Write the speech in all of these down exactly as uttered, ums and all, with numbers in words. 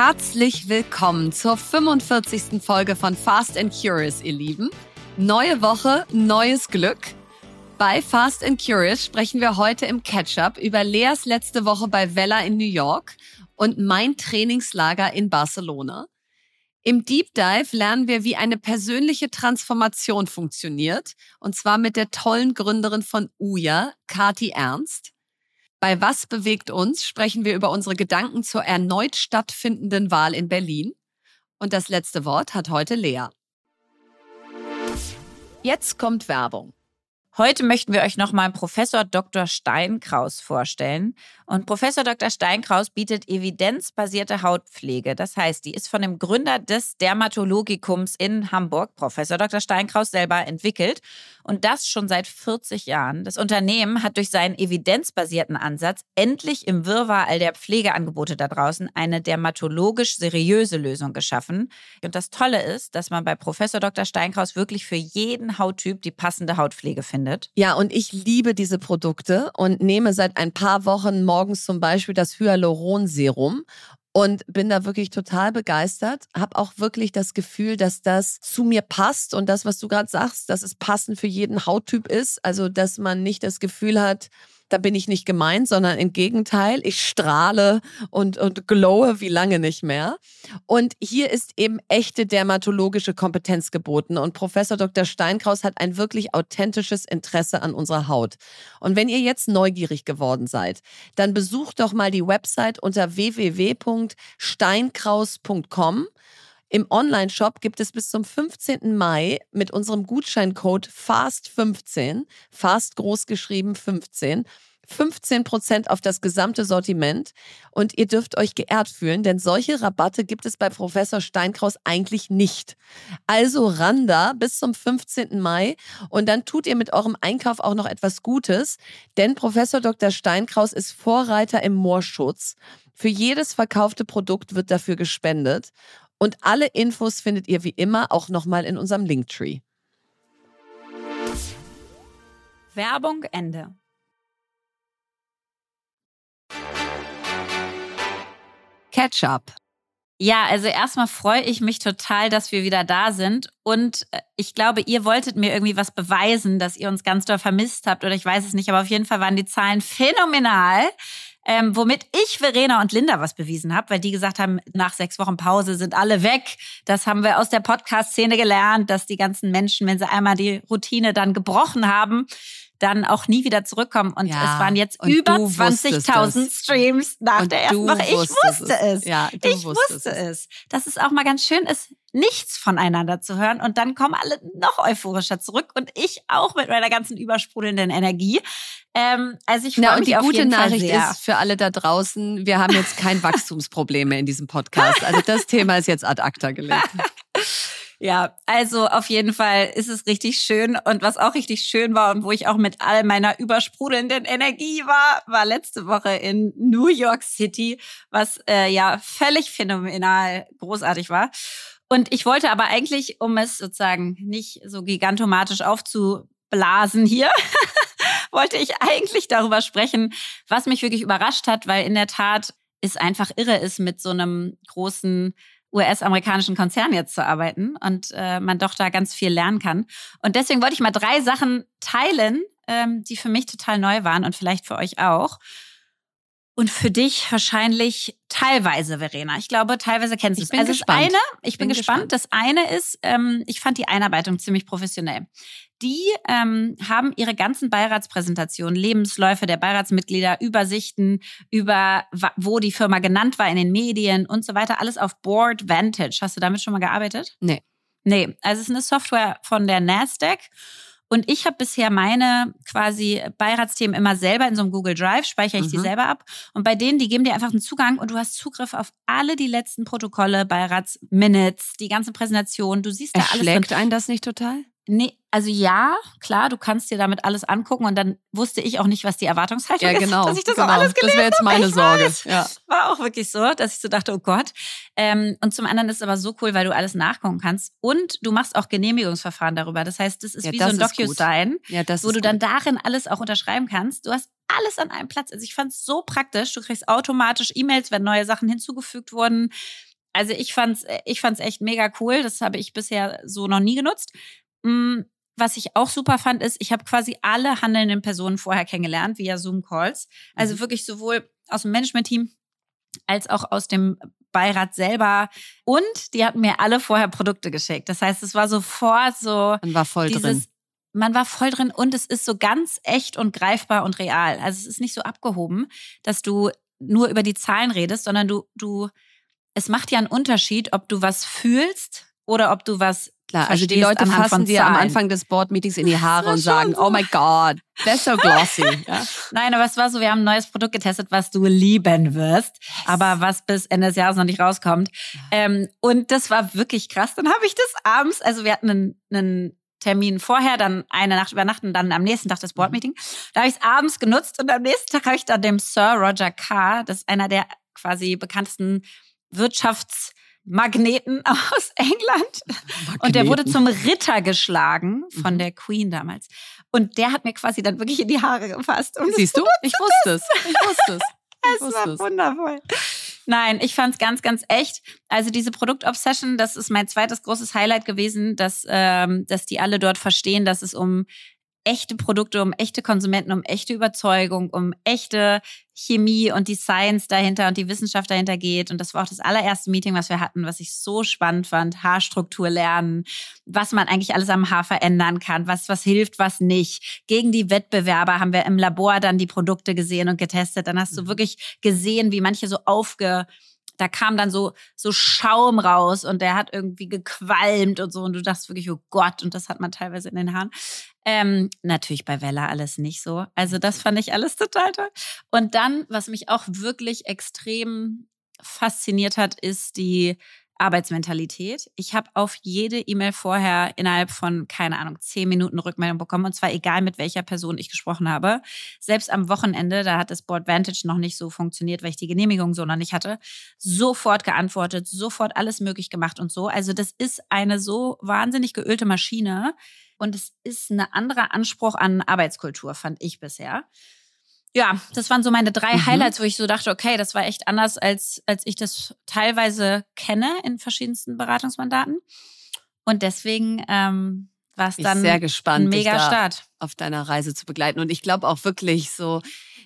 Herzlich willkommen zur fünfundvierzigsten Folge von Fast and Curious, ihr Lieben. Neue Woche, neues Glück. Bei Fast and Curious sprechen wir heute im Catch-up über Leas letzte Woche bei Wella in New York und mein Trainingslager in Barcelona. Im Deep Dive lernen wir, wie eine persönliche Transformation funktioniert, und zwar mit der tollen Gründerin von Ouya, Kati Ernst. Bei Was bewegt uns sprechen wir über unsere Gedanken zur erneut stattfindenden Wahl in Berlin. Und das letzte Wort hat heute Lea. Jetzt kommt Werbung. Heute möchten wir euch nochmal Professor Doktor Steinkraus vorstellen. Und Professor Doktor Steinkraus bietet evidenzbasierte Hautpflege. Das heißt, die ist von dem Gründer des Dermatologikums in Hamburg, Professor Doktor Steinkraus, selber entwickelt. Und das schon seit vierzig Jahren. Das Unternehmen hat durch seinen evidenzbasierten Ansatz endlich im Wirrwarr all der Pflegeangebote da draußen eine dermatologisch seriöse Lösung geschaffen. Und das Tolle ist, dass man bei Professor Doktor Steinkraus wirklich für jeden Hauttyp die passende Hautpflege findet. Ja, und ich liebe diese Produkte und nehme seit ein paar Wochen morgens zum Beispiel das Hyaluronserum und bin da wirklich total begeistert. Habe auch wirklich das Gefühl, dass das zu mir passt und das, was du gerade sagst, dass es passend für jeden Hauttyp ist. Also, dass man nicht das Gefühl hat, da bin ich nicht gemeint, sondern im Gegenteil, ich strahle und, und glowe wie lange nicht mehr. Und hier ist eben echte dermatologische Kompetenz geboten. Und Professor Doktor Steinkraus hat ein wirklich authentisches Interesse an unserer Haut. Und wenn ihr jetzt neugierig geworden seid, dann besucht doch mal die Website unter w w w punkt steinkraus punkt com. Im Onlineshop gibt es bis zum fünfzehnten Mai mit unserem Gutscheincode fast fünfzehn, fast groß geschrieben fünfzehn, fünfzehn Prozent auf das gesamte Sortiment. Und ihr dürft euch geehrt fühlen, denn solche Rabatte gibt es bei Professor Steinkraus eigentlich nicht. Also ran da bis zum fünfzehnten Mai und dann tut ihr mit eurem Einkauf auch noch etwas Gutes, denn Professor Doktor Steinkraus ist Vorreiter im Moorschutz. Für jedes verkaufte Produkt wird dafür gespendet. Und alle Infos findet ihr wie immer auch nochmal in unserem Linktree. Werbung Ende. Catch-up. Ja, also erstmal freue ich mich total, dass wir wieder da sind. Und ich glaube, ihr wolltet mir irgendwie was beweisen, dass ihr uns ganz doll vermisst habt. Oder ich weiß es nicht, aber auf jeden Fall waren die Zahlen phänomenal. Ähm, womit ich, Verena und Linda was bewiesen habe, weil die gesagt haben, nach sechs Wochen Pause sind alle weg. Das haben wir aus der Podcast-Szene gelernt, dass die ganzen Menschen, wenn sie einmal die Routine dann gebrochen haben, dann auch nie wieder zurückkommen. Und ja, es waren jetzt über zwanzigtausend Streams nach und der ersten Woche. Ich wusste es. es. Ja, du ich wusste es. Dass es auch mal ganz schön ist, nichts voneinander zu hören. Und dann kommen alle noch euphorischer zurück. Und ich auch mit meiner ganzen übersprudelnden Energie. Ähm, also ich freue mich die auf gute jeden Nachricht Fall sehr. ist für alle da draußen, wir haben jetzt kein Wachstumsproblem mehr in diesem Podcast. Also das Thema ist jetzt ad acta gelegt. Ja, also auf jeden Fall ist es richtig schön. Und was auch richtig schön war und wo ich auch mit all meiner übersprudelnden Energie war, war letzte Woche in New York City, was äh, ja völlig phänomenal großartig war. Und ich wollte aber eigentlich, um es sozusagen nicht so gigantomatisch aufzublasen hier, wollte ich eigentlich darüber sprechen, was mich wirklich überrascht hat, weil in der Tat es einfach irre ist, mit so einem großen U S-amerikanischen Konzern jetzt zu arbeiten und äh, man doch da ganz viel lernen kann. Und deswegen wollte ich mal drei Sachen teilen, ähm, die für mich total neu waren und vielleicht für euch auch. Und für dich wahrscheinlich teilweise, Verena. Ich glaube, teilweise kennst du es. Also das eine, ich bin, bin gespannt. gespannt. Das eine ist, ähm, ich fand die Einarbeitung ziemlich professionell. Die ähm, haben ihre ganzen Beiratspräsentationen, Lebensläufe der Beiratsmitglieder, Übersichten über, wo die Firma genannt war in den Medien und so weiter, alles auf Board Vantage. Hast du damit schon mal gearbeitet? Nee. Nee, also es ist eine Software von der Nasdaq. Und ich habe bisher meine quasi Beiratsthemen immer selber in so einem Google Drive, speichere ich mhm. die selber ab. Und bei denen, die geben dir einfach einen Zugang und du hast Zugriff auf alle die letzten Protokolle, Beiratsminutes, die ganze Präsentation. Du siehst da alles drin. Erschlägt einen das nicht total? Nee, also ja, klar, du kannst dir damit alles angucken und dann wusste ich auch nicht, was die Erwartungshaltung ja, genau, ist, dass ich das genau. auch alles gelesen habe. Das wäre jetzt meine ich Sorge. Weiß. Ja. War auch wirklich so, dass ich so dachte, oh Gott. Ähm, und zum anderen ist es aber so cool, weil du alles nachgucken kannst und du machst auch Genehmigungsverfahren darüber. Das heißt, das ist ja, wie das so ein DocuSign, ja, das wo ist du dann gut. darin alles auch unterschreiben kannst. Du hast alles an einem Platz. Also ich fand es so praktisch. Du kriegst automatisch E-Mails, wenn neue Sachen hinzugefügt wurden. Also ich fand's, ich fand's echt mega cool. Das habe ich bisher so noch nie genutzt. Was ich auch super fand, ist, ich habe quasi alle handelnden Personen vorher kennengelernt via Zoom-Calls. Also mhm. wirklich sowohl aus dem Management-Team als auch aus dem Beirat selber. Und die hatten mir alle vorher Produkte geschickt. Das heißt, es war sofort so... Man war voll dieses, drin. Man war voll drin und es ist so ganz echt und greifbar und real. Also es ist nicht so abgehoben, dass du nur über die Zahlen redest, sondern du, du, es macht ja einen Unterschied, ob du was fühlst oder ob du was Klar, also die Leute fassen dir am Anfang des Board-Meetings in die Haare und sagen, so. Oh my God, that's so glossy. Ja. Nein, aber es war so, wir haben ein neues Produkt getestet, was du lieben wirst, yes. aber was bis Ende des Jahres noch nicht rauskommt. Ähm, und das war wirklich krass. Dann habe ich das abends, also wir hatten einen, einen Termin vorher, dann eine Nacht übernachten, dann am nächsten Tag das Board-Meeting. Da habe ich es abends genutzt und am nächsten Tag habe ich dann dem Sir Roger Carr, das ist einer der quasi bekanntesten Wirtschafts- Magneten aus England. Magneten. Und der wurde zum Ritter geschlagen von mhm. der Queen damals. Und der hat mir quasi dann wirklich in die Haare gefasst. Und siehst du? Ich wusste es. Ich wusste es. Es war wundervoll. Nein, ich fand's ganz, ganz echt. Also diese Produktobsession, das ist mein zweites großes Highlight gewesen, dass, ähm, dass die alle dort verstehen, dass es um echte Produkte, um echte Konsumenten, um echte Überzeugung, um echte Chemie und die Science dahinter und die Wissenschaft dahinter geht. Und das war auch das allererste Meeting, was wir hatten, was ich so spannend fand. Haarstruktur lernen, was man eigentlich alles am Haar verändern kann, was, was hilft, was nicht. Gegen die Wettbewerber haben wir im Labor dann die Produkte gesehen und getestet. Dann hast du wirklich gesehen, wie manche so aufge... Da kam dann so, so Schaum raus und der hat irgendwie gequalmt und so. Und du dachtest wirklich, oh Gott, und das hat man teilweise in den Haaren. Ähm, natürlich bei Wella alles nicht so. Also das fand ich alles total toll. Und dann, was mich auch wirklich extrem fasziniert hat, ist die Arbeitsmentalität. Ich habe auf jede E-Mail vorher innerhalb von, keine Ahnung, zehn Minuten Rückmeldung bekommen. Und zwar egal, mit welcher Person ich gesprochen habe. Selbst am Wochenende, da hat das Board Vantage noch nicht so funktioniert, weil ich die Genehmigung so noch nicht hatte. Sofort geantwortet, sofort alles möglich gemacht und so. Also das ist eine so wahnsinnig geölte Maschine. Und es ist ein anderer Anspruch an Arbeitskultur, fand ich bisher. Ja, das waren so meine drei mhm. Highlights, wo ich so dachte, okay, das war echt anders, als als ich das teilweise kenne in verschiedensten Beratungsmandaten. Und deswegen ähm, war es dann sehr gespannt, ein mega dich da Start auf deiner Reise zu begleiten. Und ich glaube auch wirklich so,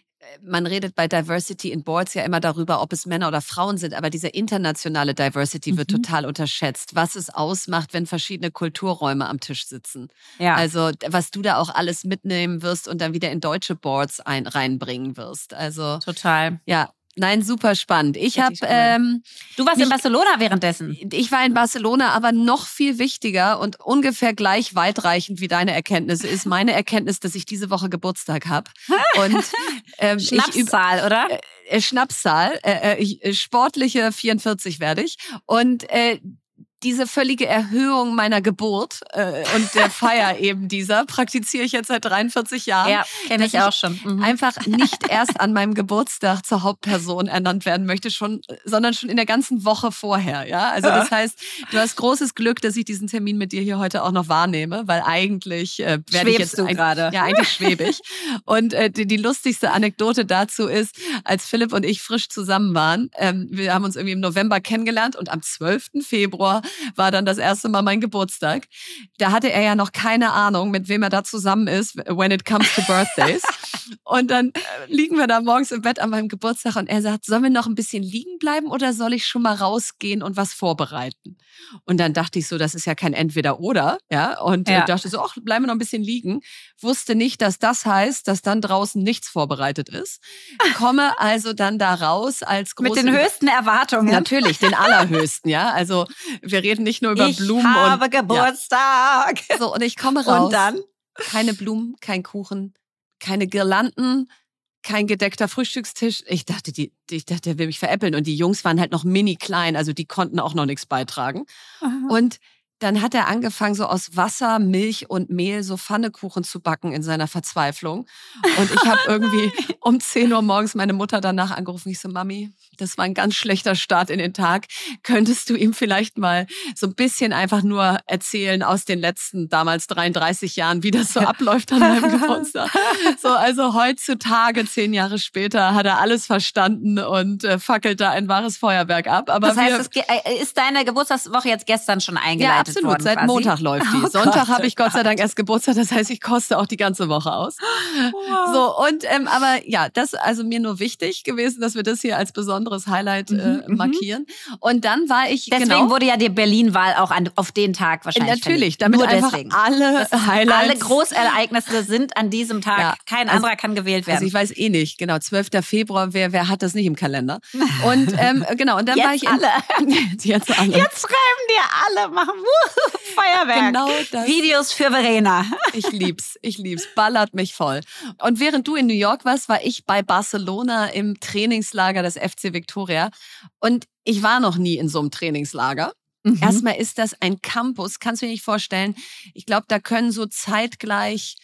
man redet bei Diversity in Boards ja immer darüber, ob es Männer oder Frauen sind, aber diese internationale Diversity mhm. wird total unterschätzt. Was es ausmacht, wenn verschiedene Kulturräume am Tisch sitzen. Ja. Also was du da auch alles mitnehmen wirst und dann wieder in deutsche Boards ein, reinbringen wirst. Also total. Ja. Nein, super spannend. Ich habe. Ähm, du warst mich, in Barcelona währenddessen. Ich war in Barcelona, aber noch viel wichtiger und ungefähr gleich weitreichend wie deine Erkenntnisse ist meine Erkenntnis, dass ich diese Woche Geburtstag habe. Und ähm, Schnapszahl, ich, oder? Äh, Schnapszahl. Äh, ich, sportliche vierundvierzig werde ich. Und äh, diese völlige Erhöhung meiner Geburt äh, und der Feier eben dieser praktiziere ich jetzt seit dreiundvierzig Jahren. Ja, kenne ich auch schon. Mhm. Einfach nicht erst an meinem Geburtstag zur Hauptperson ernannt werden möchte, schon, sondern schon in der ganzen Woche vorher. Ja, also das heißt, du hast großes Glück, dass ich diesen Termin mit dir hier heute auch noch wahrnehme, weil eigentlich äh, werde ich jetzt du gerade. Ja, eigentlich schwebe ich. Und äh, die, die lustigste Anekdote dazu ist, als Philipp und ich frisch zusammen waren, ähm, wir haben uns irgendwie im November kennengelernt und am zwölften Februar war dann das erste Mal mein Geburtstag. Da hatte er ja noch keine Ahnung, mit wem er da zusammen ist, when it comes to birthdays. Und dann liegen wir da morgens im Bett an meinem Geburtstag und er sagt, sollen wir noch ein bisschen liegen bleiben oder soll ich schon mal rausgehen und was vorbereiten? Und dann dachte ich so, das ist ja kein Entweder-Oder, ja. Und ja. dachte so, ach, bleiben wir noch ein bisschen liegen. Wusste nicht, dass das heißt, dass dann draußen nichts vorbereitet ist. Komme also dann da raus als große... Mit den höchsten Erwartungen. Natürlich, den allerhöchsten, ja. Also wir reden nicht nur über ich Blumen. Ich habe und, Geburtstag. Ja. So, und ich komme raus. Und dann? Keine Blumen, kein Kuchen, keine Girlanden, kein gedeckter Frühstückstisch. Ich dachte, die, ich dachte, der will mich veräppeln. Und die Jungs waren halt noch mini klein, also die konnten auch noch nichts beitragen. Aha. Und dann hat er angefangen, so aus Wasser, Milch und Mehl so Pfannekuchen zu backen in seiner Verzweiflung. Und ich habe irgendwie um zehn Uhr morgens meine Mutter danach angerufen. Ich so, Mami, das war ein ganz schlechter Start in den Tag. Könntest du ihm vielleicht mal so ein bisschen einfach nur erzählen aus den letzten damals dreiunddreißig Jahren, wie das so abläuft an meinem Geburtstag? So, also heutzutage, zehn Jahre später, hat er alles verstanden und äh, fackelt da ein wahres Feuerwerk ab. Aber das heißt, wir, es ge- ist deine Geburtstagswoche jetzt gestern schon eingeleitet? Ja, absolut. Worden, Seit quasi. Montag läuft die. Oh Sonntag habe ich oh Gott sei Dank erst Geburtstag. Das heißt, ich koste auch die ganze Woche aus. Wow. So, und ähm, aber ja, das ist also mir nur wichtig gewesen, dass wir das hier als besonderes Highlight äh, Mhm, markieren. Und dann war ich Deswegen genau, wurde ja die Berlin-Wahl auch an, auf den Tag wahrscheinlich natürlich, verlegt. damit Nur einfach deswegen. alle Highlights, Alle Großereignisse sind an diesem Tag. Ja, Kein also- anderer kann gewählt werden. Also ich weiß eh nicht, genau, zwölfter Februar, wer wer hat das nicht im Kalender? Und ähm, genau, und dann Jetzt war ich in, alle. jetzt alle. Jetzt schreiben dir alle, machen Wuhu, Feuerwerk. Genau das. Videos für Verena. Ich lieb's, ich lieb's, ballert mich voll. Und während du in New York warst, war ich bei Barcelona im Trainingslager des F C Victoria. Und ich war noch nie in so einem Trainingslager. Mhm. Erstmal ist das ein Campus, kannst du dir nicht vorstellen. Ich glaube, da können so zeitgleich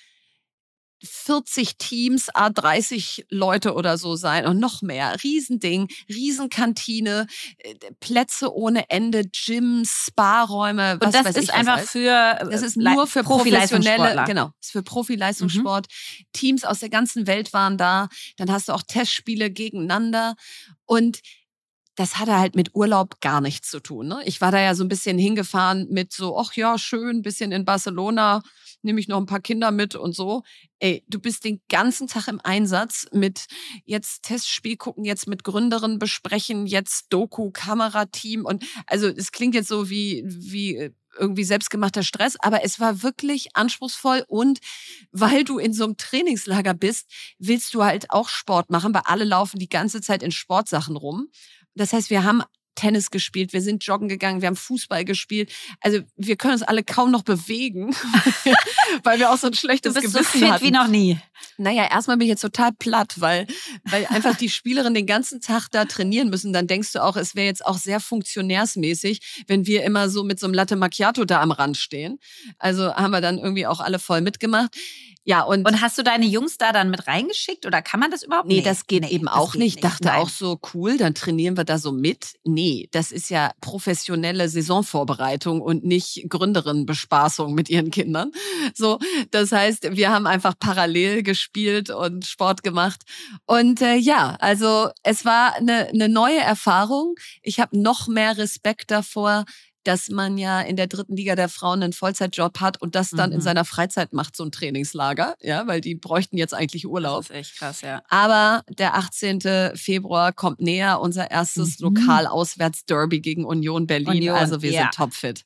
vierzig Teams, a dreißig Leute oder so sein und noch mehr. Riesending, Riesenkantine, äh, Plätze ohne Ende, Gyms, Spa-Räume, was Und das weiß ist ich, was einfach alles. für Das ist Le- nur für professionelle, Profi-Leistungssportler. genau, ist für Profi-Leistungssport. Teams aus der ganzen Welt waren da. Dann hast du auch Testspiele gegeneinander. Und das hatte halt mit Urlaub gar nichts zu tun. Ne? Ich war da ja so ein bisschen hingefahren mit so, ach ja, schön, bisschen in Barcelona, nehme ich noch ein paar Kinder mit und so. Ey, du bist den ganzen Tag im Einsatz mit jetzt Testspiel gucken, jetzt mit Gründerin besprechen, jetzt Doku, Kamerateam und also es klingt jetzt so wie wie irgendwie selbstgemachter Stress, aber es war wirklich anspruchsvoll und weil du in so einem Trainingslager bist, willst du halt auch Sport machen, weil alle laufen die ganze Zeit in Sportsachen rum. Das heißt, wir haben Tennis gespielt, wir sind joggen gegangen, wir haben Fußball gespielt. Also wir können uns alle kaum noch bewegen, weil wir auch so ein schlechtes Du bist Gewissen so fit hatten. wie noch nie. Naja, erstmal bin ich jetzt total platt, weil, weil einfach die Spielerinnen den ganzen Tag da trainieren müssen. Dann denkst du auch, es wäre jetzt auch sehr funktionärsmäßig, wenn wir immer so mit so einem Latte Macchiato da am Rand stehen. Also haben wir dann irgendwie auch alle voll mitgemacht. Ja, und, Und hast du deine Jungs da dann mit reingeschickt oder kann man das überhaupt? nee, das geht eben das auch geht nicht. Dachte Nein. auch so, cool, dann trainieren wir da so mit. Nee, das ist ja professionelle Saisonvorbereitung und nicht Gründerinnenbespaßung mit ihren Kindern. So, das heißt, wir haben einfach parallel gespielt und Sport gemacht. Und äh, ja, also es war eine, eine neue Erfahrung. Ich habe noch mehr Respekt davor, dass man ja in der dritten Liga der Frauen einen Vollzeitjob hat und das dann Mhm. in seiner Freizeit macht, so ein Trainingslager, ja, weil die bräuchten jetzt eigentlich Urlaub. Das ist echt krass, ja. Aber der achtzehnte Februar kommt näher, unser erstes Mhm. Lokal-Auswärts-Derby gegen Union Berlin. Union, also wir ja. sind topfit.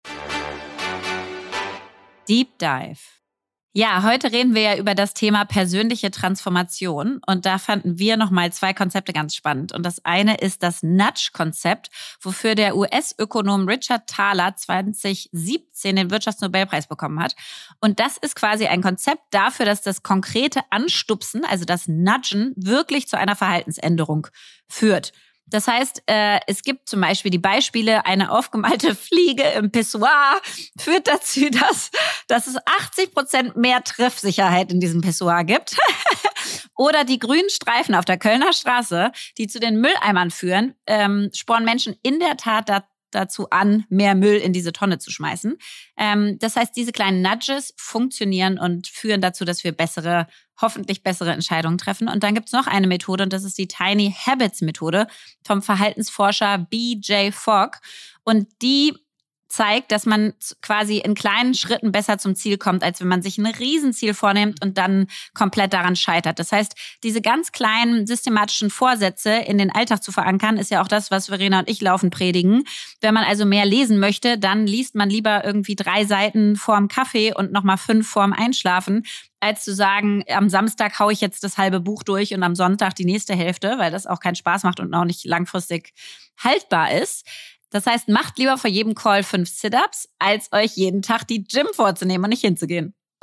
Deep Dive. Ja, heute reden wir ja über das Thema persönliche Transformation und da fanden wir nochmal zwei Konzepte ganz spannend. Und das eine ist das Nudge-Konzept, wofür der U S-Ökonom Richard Thaler zwanzig siebzehn den Wirtschaftsnobelpreis bekommen hat. Und das ist quasi ein Konzept dafür, dass das konkrete Anstupsen, also das Nudgen, wirklich zu einer Verhaltensänderung führt. Das heißt, äh, es gibt zum Beispiel die Beispiele, eine aufgemalte Fliege im Pissoir führt dazu, dass, dass es achtzig Prozent mehr Treffsicherheit in diesem Pissoir gibt. Oder die grünen Streifen auf der Kölner Straße, die zu den Mülleimern führen, ähm, spornen Menschen in der Tat da, dazu an, mehr Müll in diese Tonne zu schmeißen. Ähm, das heißt, diese kleinen Nudges funktionieren und führen dazu, dass wir bessere, hoffentlich bessere Entscheidungen treffen. Und dann gibt's noch eine Methode und das ist die Tiny Habits Methode vom Verhaltensforscher B J Fogg. Und die zeigt, dass man quasi in kleinen Schritten besser zum Ziel kommt, als wenn man sich ein Riesenziel vornimmt und dann komplett daran scheitert. Das heißt, diese ganz kleinen systematischen Vorsätze in den Alltag zu verankern, ist ja auch das, was Verena und ich laufend predigen. Wenn man also mehr lesen möchte, dann liest man lieber irgendwie drei Seiten vorm Kaffee und nochmal fünf vorm Einschlafen, als zu sagen, am Samstag haue ich jetzt das halbe Buch durch und am Sonntag die nächste Hälfte, weil das auch keinen Spaß macht und auch nicht langfristig haltbar ist. Das heißt, macht lieber vor jedem Call fünf Sit-Ups, als euch jeden Tag die Gym vorzunehmen und nicht hinzugehen.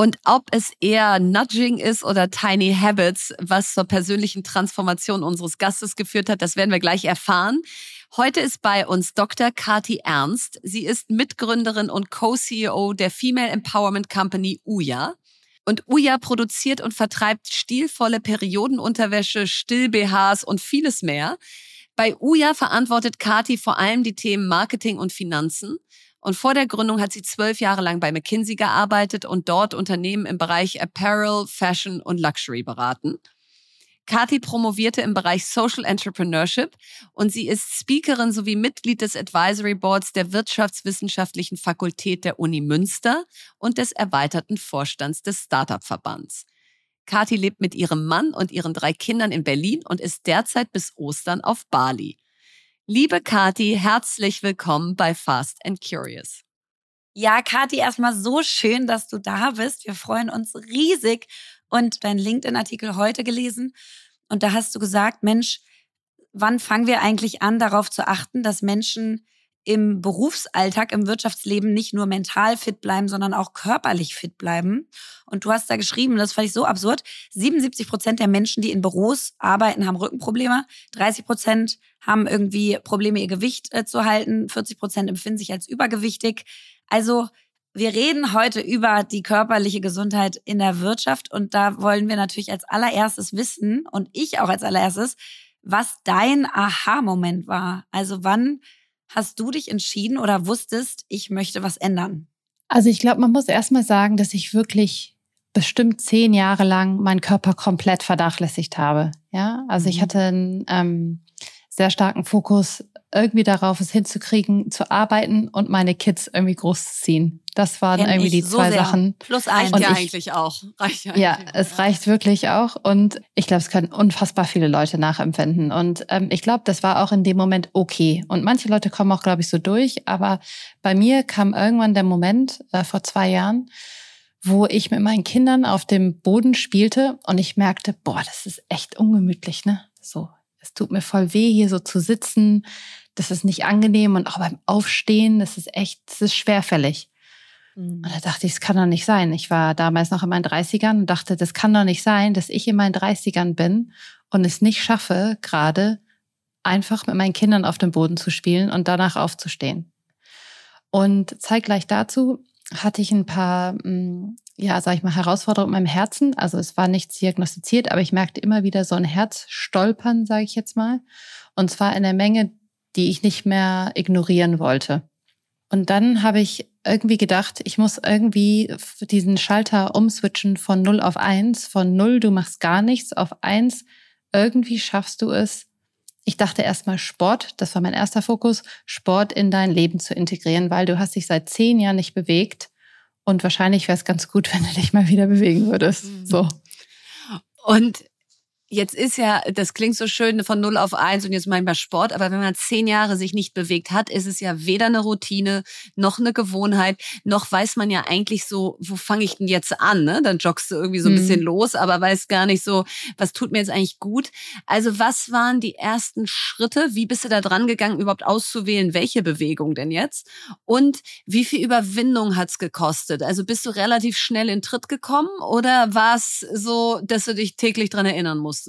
Und ob es eher Nudging ist oder Tiny Habits, was zur persönlichen Transformation unseres Gastes geführt hat, das werden wir gleich erfahren. Heute ist bei uns Doktor Kati Ernst. Sie ist Mitgründerin und Co-C E O der Female Empowerment Company Ouya. Und Ouya produziert und vertreibt stilvolle Periodenunterwäsche, Still-B Hs und vieles mehr. Bei Ouya verantwortet Kati vor allem die Themen Marketing und Finanzen. Und vor der Gründung hat sie zwölf Jahre lang bei McKinsey gearbeitet und dort Unternehmen im Bereich Apparel, Fashion und Luxury beraten. Kati promovierte im Bereich Social Entrepreneurship und sie ist Speakerin sowie Mitglied des Advisory Boards der Wirtschaftswissenschaftlichen Fakultät der Uni Münster und des erweiterten Vorstands des Startup-Verbands. Kati lebt mit ihrem Mann und ihren drei Kindern in Berlin und ist derzeit bis Ostern auf Bali. Liebe Kati, herzlich willkommen bei Fast and Curious. Ja, Kati, erstmal so schön, dass du da bist. Wir freuen uns riesig. Und deinen LinkedIn-Artikel heute gelesen. Und da hast du gesagt, Mensch, wann fangen wir eigentlich an, darauf zu achten, dass Menschen im Berufsalltag, im Wirtschaftsleben nicht nur mental fit bleiben, sondern auch körperlich fit bleiben. Und du hast da geschrieben, das fand ich so absurd, siebenundsiebzig Prozent der Menschen, die in Büros arbeiten, haben Rückenprobleme, dreißig Prozent haben irgendwie Probleme, ihr Gewicht äh, zu halten, vierzig Prozent empfinden sich als übergewichtig. Also wir reden heute über die körperliche Gesundheit in der Wirtschaft und da wollen wir natürlich als allererstes wissen und ich auch als allererstes, was dein Aha-Moment war. Also wann hast du dich entschieden oder wusstest, ich möchte was ändern? Also ich glaube, man muss erstmal sagen, dass ich wirklich bestimmt zehn Jahre lang meinen Körper komplett vernachlässigt habe. Ja, also ich hatte einen ähm, sehr starken Fokus irgendwie darauf, es hinzukriegen, zu arbeiten und meine Kids irgendwie großzuziehen. Das waren Kenn irgendwie die so zwei sehr. Sachen. Plus eins. Reicht ja ich, eigentlich auch. Reicht ja, ja, eigentlich auch. es reicht wirklich auch. Und ich glaube, es können unfassbar viele Leute nachempfinden. Und ähm, ich glaube, das war auch in dem Moment okay. Und manche Leute kommen auch, glaube ich, so durch. Aber bei mir kam irgendwann der Moment, äh, vor zwei Jahren, wo ich mit meinen Kindern auf dem Boden spielte und ich merkte, boah, das ist echt ungemütlich, ne? So, es tut mir voll weh, hier so zu sitzen. Das ist nicht angenehm und auch beim Aufstehen, das ist echt, das ist schwerfällig. Und da dachte ich, es kann doch nicht sein. Ich war damals noch in meinen dreißigern und dachte, das kann doch nicht sein, dass ich in meinen dreißigern bin und es nicht schaffe, gerade einfach mit meinen Kindern auf dem Boden zu spielen und danach aufzustehen. Und zeitgleich dazu hatte ich ein paar, ja, sag ich mal, Herausforderungen in meinem Herzen. Also es war nichts diagnostiziert, aber ich merkte immer wieder so ein Herzstolpern, sage ich jetzt mal. Und zwar in der Menge, die ich nicht mehr ignorieren wollte. Und dann habe ich irgendwie gedacht, ich muss irgendwie diesen Schalter umswitchen von null auf eins, von null, du machst gar nichts, auf eins, irgendwie schaffst du es. Ich dachte erstmal Sport, das war mein erster Fokus, Sport in dein Leben zu integrieren, weil du hast dich seit zehn Jahren nicht bewegt und wahrscheinlich wäre es ganz gut, wenn du dich mal wieder bewegen würdest. So. Und jetzt ist ja, das klingt so schön von null auf eins und jetzt manchmal Sport, aber wenn man zehn Jahre sich nicht bewegt hat, ist es ja weder eine Routine, noch eine Gewohnheit, noch weiß man ja eigentlich so, wo fange ich denn jetzt an, ne? Dann joggst du irgendwie so ein bisschen mhm. los, aber weiß gar nicht so, was tut mir jetzt eigentlich gut. Also was waren die ersten Schritte? Wie bist du da dran gegangen, überhaupt auszuwählen, welche Bewegung denn jetzt? Und wie viel Überwindung hat's gekostet? Also bist du relativ schnell in Tritt gekommen oder war es so, dass du dich täglich dran erinnern musst?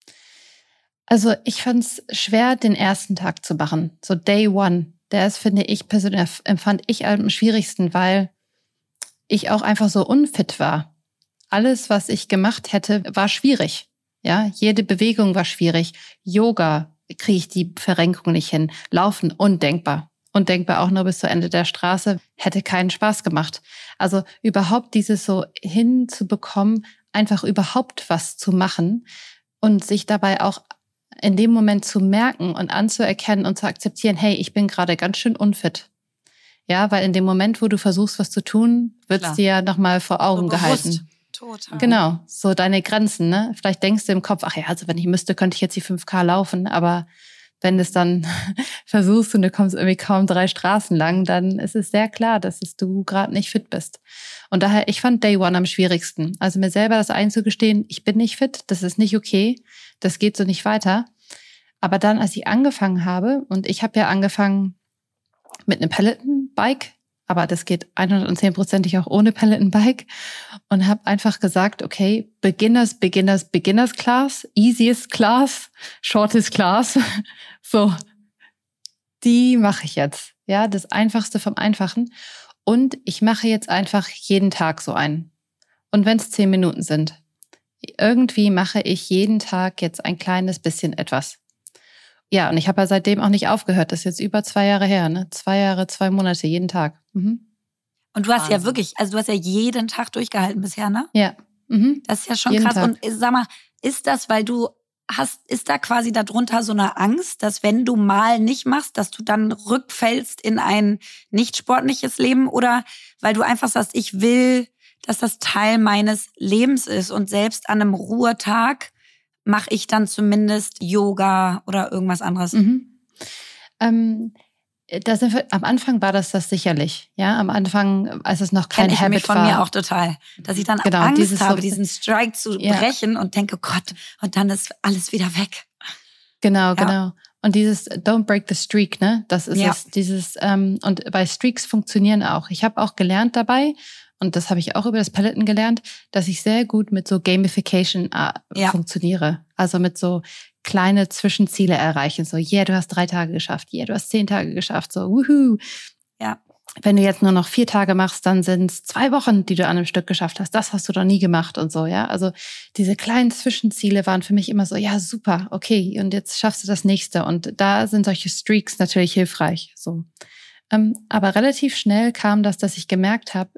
Also ich fand es schwer, den ersten Tag zu machen. So Day One. Der ist, finde ich persönlich, empfand ich am schwierigsten, weil ich auch einfach so unfit war. Alles, was ich gemacht hätte, war schwierig. Ja, jede Bewegung war schwierig. Yoga kriege ich die Verrenkung nicht hin. Laufen, undenkbar. Undenkbar auch nur bis zu Ende der Straße. Hätte keinen Spaß gemacht. Also überhaupt dieses so hinzubekommen, einfach überhaupt was zu machen und sich dabei auch in dem Moment zu merken und anzuerkennen und zu akzeptieren, hey, ich bin gerade ganz schön unfit. Ja, weil in dem Moment, wo du versuchst, was zu tun, wird's dir ja nochmal vor Augen so gehalten. Total. Genau, so deine Grenzen, ne? Vielleicht denkst du im Kopf, ach ja, also wenn ich müsste, könnte ich jetzt die fünf K laufen, aber wenn du es dann versuchst und du kommst irgendwie kaum drei Straßen lang, dann ist es sehr klar, dass es du gerade nicht fit bist. Und daher, ich fand Day One am schwierigsten. Also mir selber das einzugestehen, ich bin nicht fit, das ist nicht okay, das geht so nicht weiter. Aber dann, als ich angefangen habe, und ich habe ja angefangen mit einem Peloton-Bike, aber das geht hundertzehn-prozentig auch ohne Peloton-Bike und habe einfach gesagt, okay, Beginners, Beginners, Beginners Class, Easiest Class, Shortest Class, so, die mache ich jetzt. Ja, das Einfachste vom Einfachen. Und ich mache jetzt einfach jeden Tag so einen. Und wenn es zehn Minuten sind, irgendwie mache ich jeden Tag jetzt ein kleines bisschen etwas. Ja, und ich habe ja seitdem auch nicht aufgehört. Das ist jetzt über zwei Jahre her, ne? Zwei Jahre, zwei Monate, jeden Tag. Mhm. Und du hast Wahnsinn. ja wirklich, also du hast ja jeden Tag durchgehalten bisher, ne? Ja. Mhm. Das ist ja schon Jeden krass. Tag. Und sag mal, ist das, weil du hast, ist da quasi darunter so eine Angst, dass wenn du mal nicht machst, dass du dann rückfällst in ein nicht sportliches Leben? Oder weil du einfach sagst, ich will, dass das Teil meines Lebens ist und selbst an einem Ruhetag mache ich dann zumindest Yoga oder irgendwas anderes? Mhm. Ähm, da sind wir, am Anfang war das das sicherlich. Ja, am Anfang, als es noch kein Kenn ich Habit mich von war. mir auch total. Dass ich dann Genau, Angst dieses habe, so- diesen Strike zu Ja. brechen und denke, Gott, und dann ist alles wieder weg. Genau, Ja. genau. Und dieses Don't break the streak, ne? Das ist Ja. es. Dieses ähm, und bei Streaks funktionieren auch. Ich habe auch gelernt dabei, und das habe ich auch über das Peloton gelernt, dass ich sehr gut mit so Gamification äh, Ja. funktioniere. Also mit so kleine Zwischenziele erreichen. So, yeah, du hast drei Tage geschafft. Yeah, du hast zehn Tage geschafft. So, wuhu. Ja. Wenn du jetzt nur noch vier Tage machst, dann sind es zwei Wochen, die du an einem Stück geschafft hast. Das hast du doch nie gemacht und so, ja. Also diese kleinen Zwischenziele waren für mich immer so, ja, super, okay, und jetzt schaffst du das nächste. Und da sind solche Streaks natürlich hilfreich. So. Ähm, aber relativ schnell kam das, dass ich gemerkt habe,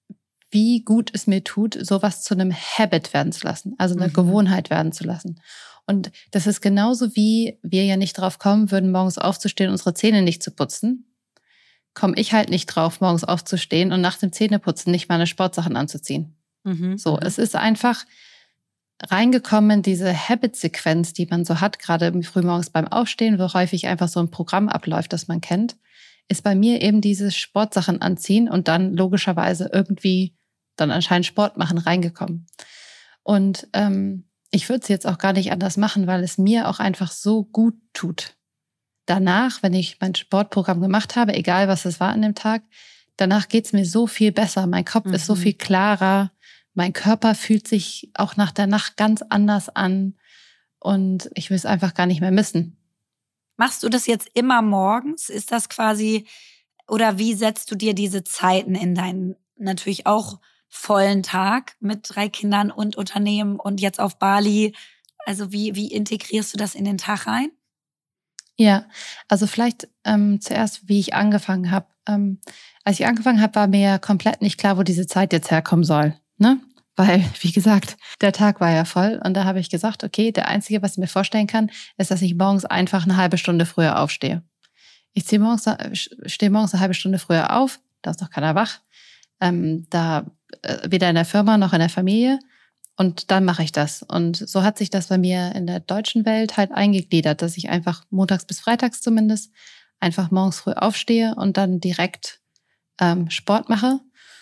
wie gut es mir tut, sowas zu einem Habit werden zu lassen, also eine Mhm. Gewohnheit werden zu lassen. Und das ist genauso wie wir ja nicht drauf kommen würden, morgens aufzustehen, unsere Zähne nicht zu putzen, komme ich halt nicht drauf, morgens aufzustehen und nach dem Zähneputzen nicht meine Sportsachen anzuziehen. Mhm. So, es ist einfach reingekommen in diese Habit-Sequenz, die man so hat, gerade frühmorgens beim Aufstehen, wo häufig einfach so ein Programm abläuft, das man kennt, ist bei mir eben dieses Sportsachen anziehen und dann logischerweise irgendwie dann anscheinend Sport machen reingekommen. Und ähm, ich würde es jetzt auch gar nicht anders machen, weil es mir auch einfach so gut tut. Danach, wenn ich mein Sportprogramm gemacht habe, egal was es war an dem Tag, danach geht's mir so viel besser. Mein Kopf Mhm. ist so viel klarer. Mein Körper fühlt sich auch nach der Nacht ganz anders an. Und ich will es einfach gar nicht mehr missen. Machst du das jetzt immer morgens? Ist das quasi, oder wie setzt du dir diese Zeiten in deinen natürlich auch vollen Tag mit drei Kindern und Unternehmen und jetzt auf Bali? Also wie, wie integrierst du das in den Tag rein? Ja, also vielleicht ähm, zuerst, wie ich angefangen habe. Ähm, als ich angefangen habe, war mir ja komplett nicht klar, wo diese Zeit jetzt herkommen soll. Ne? Weil, wie gesagt, der Tag war ja voll. Und da habe ich gesagt, okay, der Einzige, was ich mir vorstellen kann, ist, dass ich morgens einfach eine halbe Stunde früher aufstehe. Ich stehe morgens, stehe morgens eine halbe Stunde früher auf, da ist noch keiner wach. Ähm, da äh, weder in der Firma noch in der Familie. Und dann mache ich das. Und so hat sich das bei mir in der deutschen Welt halt eingegliedert, dass ich einfach montags bis freitags zumindest einfach morgens früh aufstehe und dann direkt ähm, Sport mache.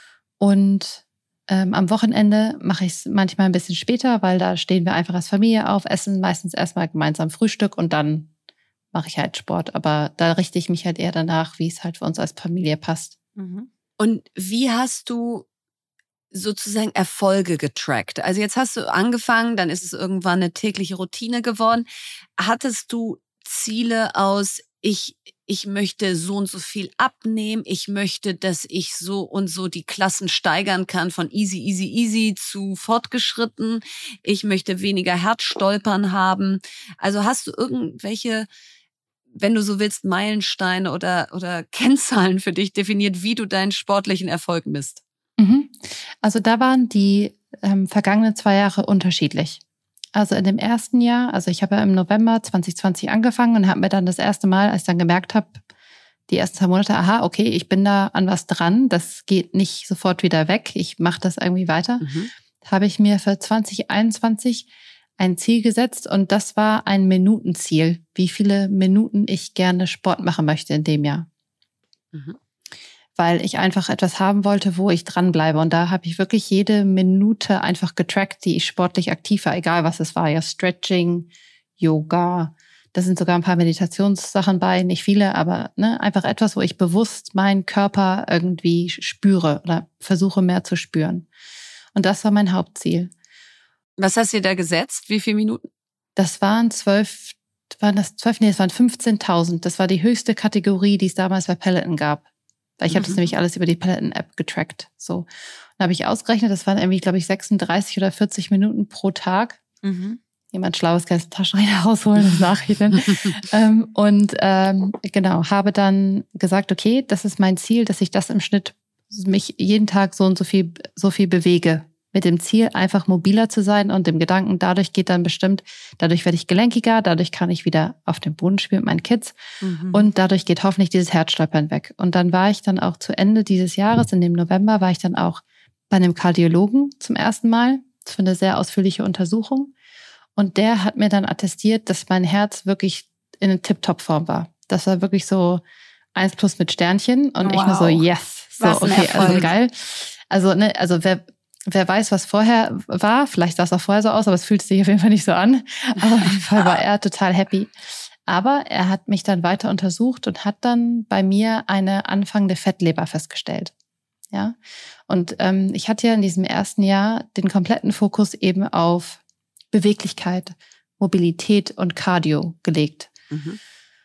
Und ähm, am Wochenende mache ich es manchmal ein bisschen später, weil da stehen wir einfach als Familie auf, essen meistens erstmal gemeinsam Frühstück und dann mache ich halt Sport. Aber da richte ich mich halt eher danach, wie es halt für uns als Familie passt. Mhm. Und wie hast du sozusagen Erfolge getrackt? Also jetzt hast du angefangen, dann ist es irgendwann eine tägliche Routine geworden. Hattest du Ziele aus, ich, ich möchte so und so viel abnehmen, ich möchte, dass ich so und so die Klassen steigern kann von easy, easy, easy zu fortgeschritten, ich möchte weniger Herzstolpern haben. Also hast du irgendwelche, wenn du so willst, Meilensteine oder, oder Kennzahlen für dich definiert, wie du deinen sportlichen Erfolg misst? Mhm. Also da waren die ähm, vergangenen zwei Jahre unterschiedlich. Also in dem ersten Jahr, also ich habe ja im November zwanzig zwanzig angefangen und habe mir dann das erste Mal, als ich dann gemerkt habe, die ersten zwei Monate, aha, okay, ich bin da an was dran, das geht nicht sofort wieder weg, ich mache das irgendwie weiter, Mhm. habe ich mir für zwanzig einundzwanzig ein Ziel gesetzt und das war ein Minutenziel, wie viele Minuten ich gerne Sport machen möchte in dem Jahr. Mhm. Weil ich einfach etwas haben wollte, wo ich dranbleibe. Und da habe ich wirklich jede Minute einfach getrackt, die ich sportlich aktiv war, egal was es war. Ja, Stretching, Yoga, Da sind sogar ein paar Meditationssachen bei, nicht viele, aber ne, einfach etwas, wo ich bewusst meinen Körper irgendwie spüre oder versuche mehr zu spüren. Und das war mein Hauptziel. Was hast du da gesetzt? Wie viele Minuten? Das waren zwölf, waren das zwölf, nee, das waren fünfzehntausend. Das war die höchste Kategorie, die es damals bei Peloton gab. Weil ich mhm. habe das nämlich alles über die Peloton-App getrackt. So. Dann habe ich ausgerechnet, das waren irgendwie, glaube ich, sechsunddreißig oder vierzig Minuten pro Tag. Mhm. Jemand Schlaues kann jetzt einen Taschenrechner rausholen, das nachrechnen. ähm, und ähm, genau, habe dann gesagt, okay, das ist mein Ziel, dass ich das im Schnitt mich jeden Tag so und so viel, so viel bewege. Mit dem Ziel, einfach mobiler zu sein und dem Gedanken, dadurch geht dann bestimmt, dadurch werde ich gelenkiger, dadurch kann ich wieder auf dem Boden spielen mit meinen Kids mhm. und dadurch geht hoffentlich dieses Herzstolpern weg. Und dann war ich dann auch zu Ende dieses Jahres, in dem November, war ich dann auch bei einem Kardiologen zum ersten Mal für eine sehr ausführliche Untersuchung. Und der hat mir dann attestiert, dass mein Herz wirklich in eine Tip-Top-Form war. Das war wirklich so eins plus mit Sternchen. Und wow. ich nur so, yes. So, was ein okay, Erfolg. Also geil. Also, ne, also wer, wer weiß, was vorher war, vielleicht sah es auch vorher so aus, aber es fühlt sich auf jeden Fall nicht so an. Aber auf jeden Fall war er total happy. Aber er hat mich dann weiter untersucht und hat dann bei mir eine anfangende Fettleber festgestellt. Ja. Und ähm, ich hatte ja in diesem ersten Jahr den kompletten Fokus eben auf Beweglichkeit, Mobilität und Cardio gelegt. Mhm.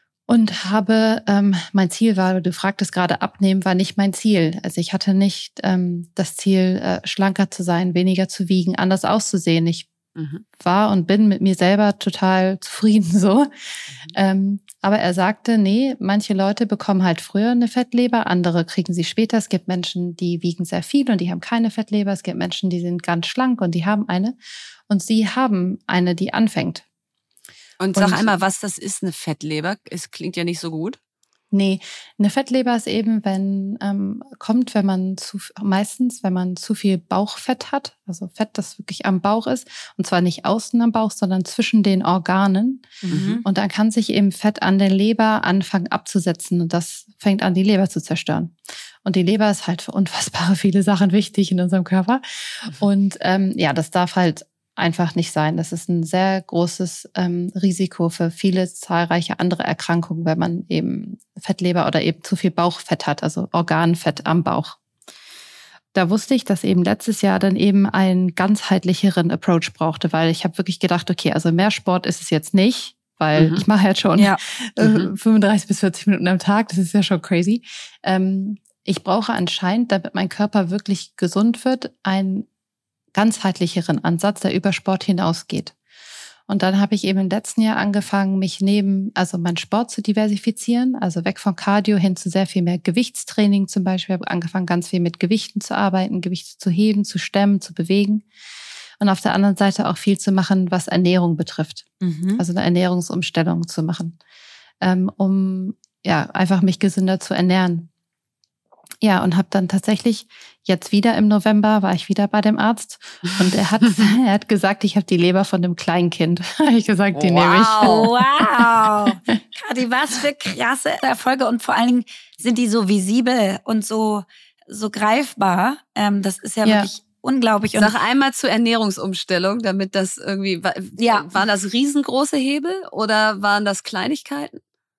Und habe, ähm, mein Ziel war, du fragtest gerade, abnehmen war nicht mein Ziel. Also ich hatte nicht ähm, das Ziel, äh, schlanker zu sein, weniger zu wiegen, anders auszusehen. Ich mhm. war und bin mit mir selber total zufrieden so. Mhm. Ähm, aber er sagte, nee, manche Leute bekommen halt früher eine Fettleber, andere kriegen sie später. Es gibt Menschen, die wiegen sehr viel und die haben keine Fettleber. Es gibt Menschen, die sind ganz schlank und die haben eine. Und sie haben eine, die anfängt. Und sag und, einmal, was das ist, eine Fettleber. Es klingt ja nicht so gut. Nee, eine Fettleber ist eben, wenn, ähm, kommt, wenn man zu, meistens, wenn man zu viel Bauchfett hat. Also Fett, das wirklich am Bauch ist. Und zwar nicht außen am Bauch, sondern zwischen den Organen. Mhm. Und dann kann sich eben Fett an der Leber anfangen abzusetzen. Und das fängt an, die Leber zu zerstören. Und die Leber ist halt für unfassbare viele Sachen wichtig in unserem Körper. Und ähm, ja, das darf halt einfach nicht sein. Das ist ein sehr großes ähm, Risiko für viele zahlreiche andere Erkrankungen, wenn man eben Fettleber oder eben zu viel Bauchfett hat, also Organfett am Bauch. Da wusste ich, dass eben letztes Jahr dann eben einen ganzheitlicheren Approach brauchte, weil ich habe wirklich gedacht, okay, also mehr Sport ist es jetzt nicht, weil mhm. ich mache jetzt schon ja. äh, mhm. fünfunddreißig bis vierzig Minuten am Tag, das ist ja schon crazy. Ähm, ich brauche anscheinend, damit mein Körper wirklich gesund wird, ein ganzheitlicheren Ansatz, der über Sport hinausgeht. Und dann habe ich eben im letzten Jahr angefangen, mich neben, also meinen Sport zu diversifizieren, also weg von Cardio hin zu sehr viel mehr Gewichtstraining zum Beispiel. Ich habe angefangen, ganz viel mit Gewichten zu arbeiten, Gewichte zu heben, zu stemmen, zu bewegen. Und auf der anderen Seite auch viel zu machen, was Ernährung betrifft. Mhm. Also eine Ernährungsumstellung zu machen, ähm, um ja einfach mich gesünder zu ernähren. Ja, und habe dann tatsächlich jetzt wieder im November, war ich wieder bei dem Arzt und er hat, er hat gesagt, ich habe die Leber von einem Kleinkind. Habe ich gesagt, die wow. nehme ich. Wow, Kathi, was für krasse Erfolge und vor allen Dingen sind die so visibel und so, so greifbar. Ähm, das ist ja, ja. wirklich unglaublich. Und sag einmal zur Ernährungsumstellung, damit das irgendwie, ja. waren das riesengroße Hebel oder waren das Kleinigkeiten?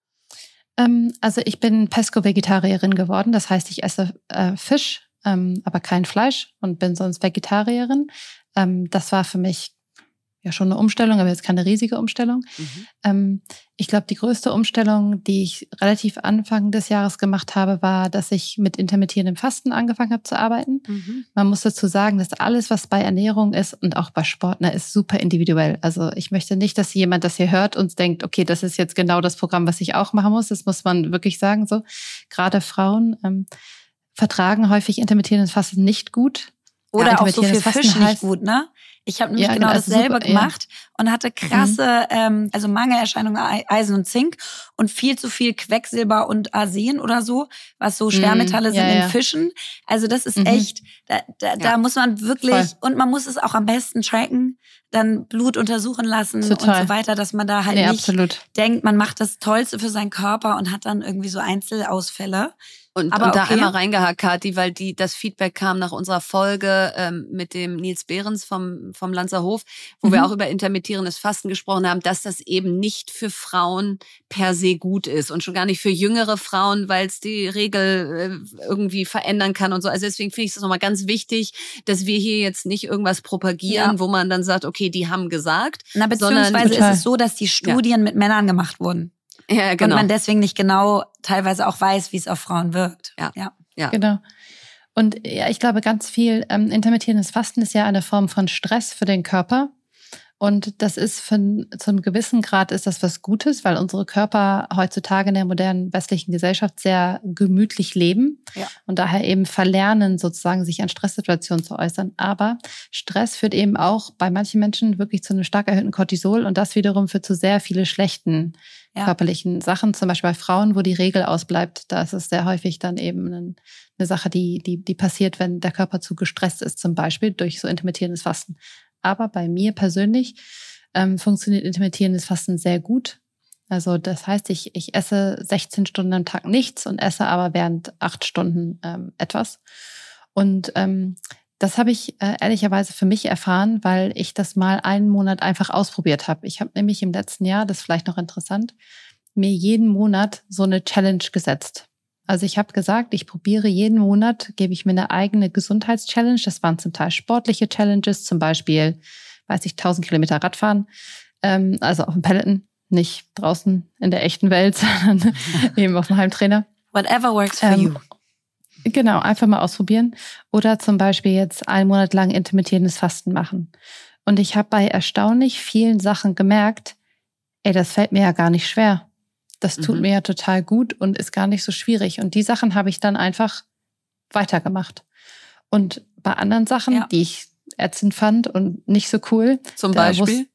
Also ich bin Pesco-Vegetarierin geworden, das heißt, ich esse äh, Fisch, ähm, aber kein Fleisch und bin sonst Vegetarierin. Ähm, das war für mich ja schon eine Umstellung, aber jetzt keine riesige Umstellung. Mhm. Ähm, ich glaube, die größte Umstellung, die ich relativ Anfang des Jahres gemacht habe, war, dass ich mit intermittierendem Fasten angefangen habe zu arbeiten. Mhm. Man muss dazu sagen, dass alles, was bei Ernährung ist und auch bei Sport, ne, ist super individuell. Also ich möchte nicht, dass jemand das hier hört und denkt, okay, das ist jetzt genau das Programm, was ich auch machen muss. Das muss man wirklich sagen so. Gerade Frauen ähm, vertragen häufig intermittierendes Fasten nicht gut. Oder ja, auch so viel Fisch nicht gut, ne? Ich habe nämlich ja, genau, genau dasselbe super, gemacht ja. und hatte krasse, mhm. ähm, also Mangelerscheinungen Eisen und Zink und viel zu viel Quecksilber und Arsen oder so, was so Schwermetalle mhm. sind ja, in ja. Fischen. Also das ist mhm. echt, da, da, ja. da muss man wirklich, Voll. Und man muss es auch am besten tracken. dann Blut untersuchen lassen Total. und so weiter, dass man da halt nee, nicht absolut. denkt, man macht das Tollste für seinen Körper und hat dann irgendwie so Einzelausfälle. Und, Aber und da okay. einmal reingehakt, Kathi, weil die, das Feedback kam nach unserer Folge ähm, mit dem Nils Behrens vom, vom Lanzer Hof, wo Mhm. wir auch über intermittierendes Fasten gesprochen haben, dass das eben nicht für Frauen per se gut ist und schon gar nicht für jüngere Frauen, weil es die Regel äh, irgendwie verändern kann und so. Also deswegen finde ich es nochmal ganz wichtig, dass wir hier jetzt nicht irgendwas propagieren, Ja. wo man dann sagt, okay, die haben gesagt. Na, beziehungsweise Sondern- ist es so, dass die Studien mit Männern gemacht wurden. Ja, genau. Und man deswegen nicht genau teilweise auch weiß, wie es auf Frauen wirkt. Ja. ja. Ja. Genau. Und ja, ich glaube, ganz viel ähm, intermittierendes Fasten ist ja eine Form von Stress für den Körper. Und das ist für, zu einem gewissen Grad ist das was Gutes, weil unsere Körper heutzutage in der modernen westlichen Gesellschaft sehr gemütlich leben Ja. und daher eben verlernen, sozusagen sich an Stresssituationen zu äußern. Aber Stress führt eben auch bei manchen Menschen wirklich zu einem stark erhöhten Cortisol und das wiederum führt zu sehr viele schlechten Ja. körperlichen Sachen. Zum Beispiel bei Frauen, wo die Regel ausbleibt, da ist es sehr häufig dann eben ein, eine Sache, die, die, die passiert, wenn der Körper zu gestresst ist, zum Beispiel durch so intermittierendes Fasten. Aber bei mir persönlich ähm, funktioniert intermittierendes Fasten sehr gut. Also das heißt, ich, ich esse sechzehn Stunden am Tag nichts und esse aber während acht Stunden ähm, etwas. Und ähm, das habe ich äh, ehrlicherweise für mich erfahren, weil ich das mal einen Monat einfach ausprobiert habe. Ich habe nämlich im letzten Jahr, das ist vielleicht noch interessant, mir jeden Monat so eine Challenge gesetzt. Also ich habe gesagt, ich probiere jeden Monat, gebe ich mir eine eigene Gesundheitschallenge. Das waren zum Teil sportliche Challenges, zum Beispiel, weiß ich, tausend Kilometer Radfahren, ähm, also auf dem Peloton, nicht draußen in der echten Welt, sondern eben auf dem Heimtrainer. Whatever works for Ähm, you. Genau, einfach mal ausprobieren. Oder zum Beispiel jetzt einen Monat lang intermittierendes Fasten machen. Und ich habe bei erstaunlich vielen Sachen gemerkt, ey, das fällt mir ja gar nicht schwer. Das tut Mhm. mir ja total gut und ist gar nicht so schwierig. Und die Sachen habe ich dann einfach weitergemacht. Und bei anderen Sachen, Ja. die ich ätzend fand und nicht so cool. Zum da Beispiel? wus-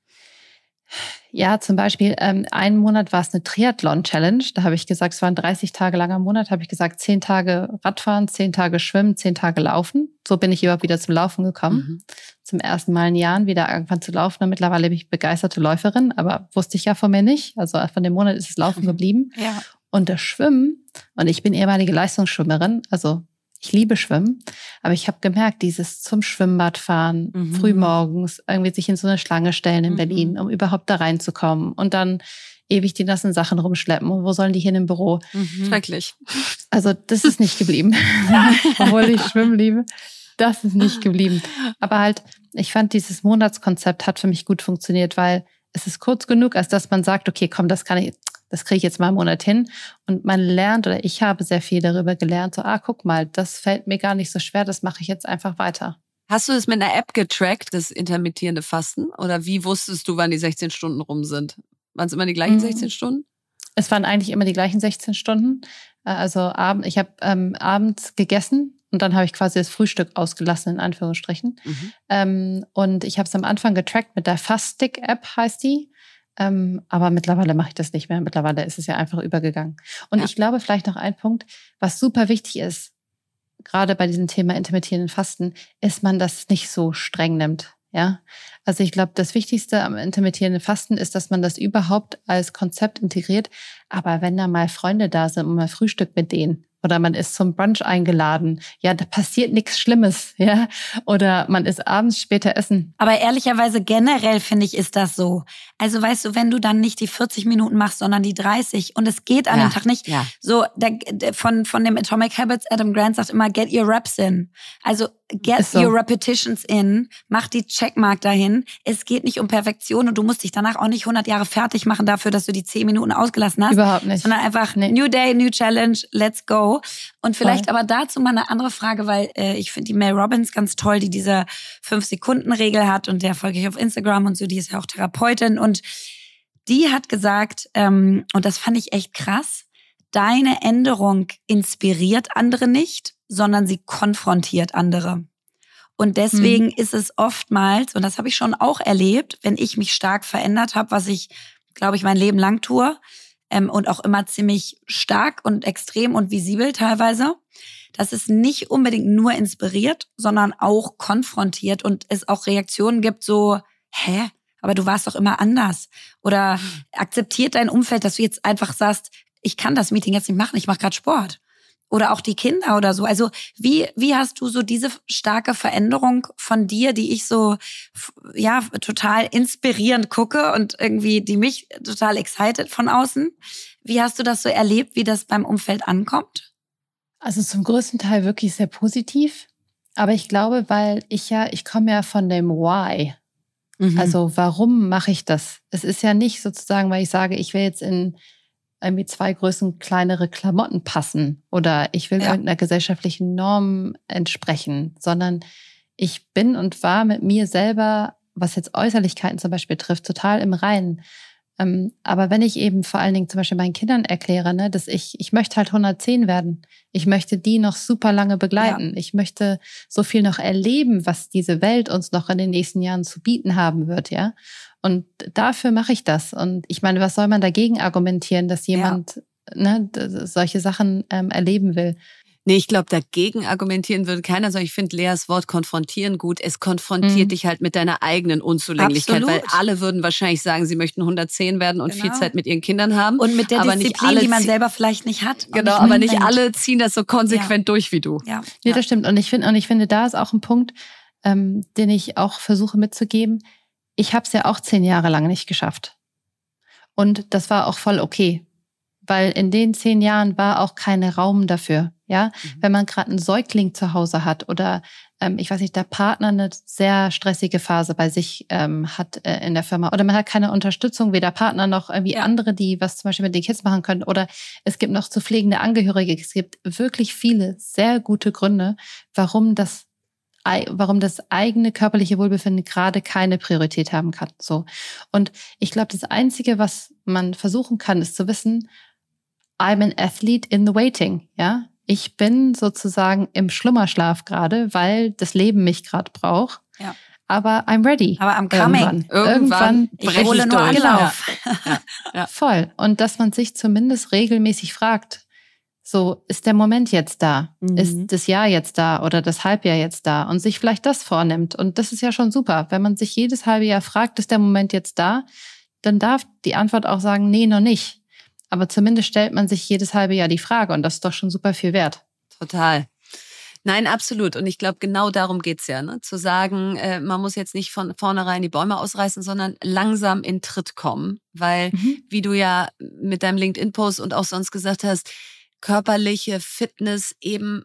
Ja, zum Beispiel, ähm, einen Monat war es eine Triathlon-Challenge. Da habe ich gesagt, es war ein dreißig Tage langer Monat, habe ich gesagt, zehn Tage Radfahren, zehn Tage Schwimmen, zehn Tage Laufen. So bin ich überhaupt wieder zum Laufen gekommen. Mhm. Zum ersten Mal in Jahren wieder angefangen zu laufen. Und mittlerweile bin ich begeisterte Läuferin, aber wusste ich ja von mir nicht. Also von dem Monat ist das Laufen geblieben. Ja. Und das Schwimmen, und ich bin ehemalige Leistungsschwimmerin, also ich liebe Schwimmen, aber ich habe gemerkt, dieses zum Schwimmbad fahren, Mhm. frühmorgens irgendwie sich in so eine Schlange stellen in Mhm. Berlin, um überhaupt da reinzukommen und dann ewig die nassen Sachen rumschleppen. Und wo sollen die hin im Büro? Mhm. Schrecklich. Also das ist nicht geblieben. Obwohl ich Schwimmen liebe, das ist nicht geblieben. Aber halt, ich fand, dieses Monatskonzept hat für mich gut funktioniert, weil es ist kurz genug, als dass man sagt, okay, komm, das kann ich, das kriege ich jetzt mal einen Monat hin. Und man lernt, oder ich habe sehr viel darüber gelernt, so, ah, guck mal, das fällt mir gar nicht so schwer, das mache ich jetzt einfach weiter. Hast du es mit einer App getrackt, das intermittierende Fasten? Oder wie wusstest du, wann die sechzehn Stunden rum sind? Waren es immer die gleichen Mhm. sechzehn Stunden? Es waren eigentlich immer die gleichen sechzehn Stunden. Äh, Also abend, ich habe ähm, abends gegessen und dann habe ich quasi das Frühstück ausgelassen, in Anführungsstrichen. Mhm. Ähm, und ich habe es am Anfang getrackt mit der Faststick-App, heißt die. Ähm, aber mittlerweile mache ich das nicht mehr. Mittlerweile ist es ja einfach übergegangen. Und Ja. ich glaube, vielleicht noch ein Punkt, was super wichtig ist, gerade bei diesem Thema intermittierenden Fasten, ist man das nicht so streng nimmt. Ja, also ich glaube, das Wichtigste am intermittierenden Fasten ist, dass man das überhaupt als Konzept integriert. Aber wenn da mal Freunde da sind und mal Frühstück mit denen oder man ist zum Brunch eingeladen, ja, da passiert nichts Schlimmes, ja. Oder man ist abends später essen. Aber ehrlicherweise generell finde ich, ist das so. Also weißt du, wenn du dann nicht die vierzig Minuten machst, sondern die dreißig und es geht an Ja, dem Tag nicht. ja. So, der, der, von, von dem Atomic Habits, Adam Grant sagt immer, get your reps in. Also get Ist so. your repetitions in, mach die Checkmark dahin. Es geht nicht um Perfektion und du musst dich danach auch nicht hundert Jahre fertig machen dafür, dass du die zehn Minuten ausgelassen hast. Überhaupt nicht. Sondern einfach Nee. New Day, New Challenge, let's go. Und vielleicht Voll. aber dazu mal eine andere Frage, weil äh, ich finde die Mel Robbins ganz toll, die diese fünf-Sekunden-Regel hat und der folge ich auf Instagram und so, die ist ja auch Therapeutin und die hat gesagt, ähm, und das fand ich echt krass, deine Änderung inspiriert andere nicht, sondern sie konfrontiert andere. Und deswegen Mhm. ist es oftmals, und das habe ich schon auch erlebt, wenn ich mich stark verändert habe, was ich, glaube ich, mein Leben lang tue, ähm, und auch immer ziemlich stark und extrem und visibel teilweise, dass es nicht unbedingt nur inspiriert, sondern auch konfrontiert und es auch Reaktionen gibt so, hä? Aber du warst doch immer anders. Oder akzeptiert dein Umfeld, dass du jetzt einfach sagst, ich kann das Meeting jetzt nicht machen, ich mache gerade Sport. Oder auch die Kinder oder so. Also wie wie hast du so diese starke Veränderung von dir, die ich so ja total inspirierend gucke und irgendwie die mich total excited von außen? Wie hast du das so erlebt, wie das beim Umfeld ankommt? Also zum größten Teil wirklich sehr positiv. Aber ich glaube, weil ich ja, ich komme ja von dem Why. Mhm. Also warum mache ich das? Es ist ja nicht sozusagen, weil ich sage, ich will jetzt in irgendwie zwei Größen kleinere Klamotten passen oder ich will ja. irgendeiner gesellschaftlichen Norm entsprechen, sondern ich bin und war mit mir selber, was jetzt Äußerlichkeiten zum Beispiel trifft, total im Reinen. Ähm, aber wenn ich eben vor allen Dingen zum Beispiel meinen Kindern erkläre, ne, dass ich, ich möchte halt hundertzehn werden. Ich möchte die noch super lange begleiten. Ja. Ich möchte so viel noch erleben, was diese Welt uns noch in den nächsten Jahren zu bieten haben wird, ja. Und dafür mache ich das. Und ich meine, was soll man dagegen argumentieren, dass jemand ja. ne, solche Sachen ähm, erleben will? Nee, ich glaube, dagegen argumentieren würde keiner, sondern ich finde Leas Wort konfrontieren gut. Es konfrontiert mhm. dich halt mit deiner eigenen Unzulänglichkeit, Absolut. Weil alle würden wahrscheinlich sagen, sie möchten hundertzehn werden und genau. viel Zeit mit ihren Kindern haben. Und mit der aber Disziplin, nicht alle die man selber vielleicht nicht hat. Genau, nicht aber nicht alle ziehen das so konsequent ja. durch wie du. Ja, nee, das stimmt. Und ich finde, und ich finde, da ist auch ein Punkt, ähm, den ich auch versuche mitzugeben. Ich habe es ja auch zehn Jahre lang nicht geschafft. Und das war auch voll okay. Weil in den zehn Jahren war auch kein Raum dafür. Ja, mhm. wenn man gerade einen Säugling zu Hause hat oder ähm, ich weiß nicht, der Partner eine sehr stressige Phase bei sich ähm, hat äh, in der Firma oder man hat keine Unterstützung, weder Partner noch irgendwie ja. andere, die was zum Beispiel mit den Kids machen können oder es gibt noch zu pflegende Angehörige. Es gibt wirklich viele sehr gute Gründe, warum das warum das eigene körperliche Wohlbefinden gerade keine Priorität haben kann. So. Und ich glaube, das Einzige, was man versuchen kann, ist zu wissen, I'm an athlete in the waiting, ja. Ich bin sozusagen im Schlummerschlaf gerade, weil das Leben mich gerade braucht. Ja. Aber I'm ready. Aber I'm coming. Irgendwann, irgendwann ich hole nur Anlauf. Ja. Ja. Voll. Und dass man sich zumindest regelmäßig fragt, so, ist der Moment jetzt da? Mhm. Ist das Jahr jetzt da oder das Halbjahr jetzt da? Und sich vielleicht das vornimmt. Und das ist ja schon super. Wenn man sich jedes halbe Jahr fragt, ist der Moment jetzt da? Dann darf die Antwort auch sagen, nee, noch nicht. Aber zumindest stellt man sich jedes halbe Jahr die Frage und das ist doch schon super viel wert. Total. Nein, absolut. Und ich glaube, genau darum geht's ja, ne? Zu sagen, äh, man muss jetzt nicht von vornherein die Bäume ausreißen, sondern langsam in Tritt kommen. Weil, mhm. wie du ja mit deinem LinkedIn-Post und auch sonst gesagt hast, körperliche Fitness eben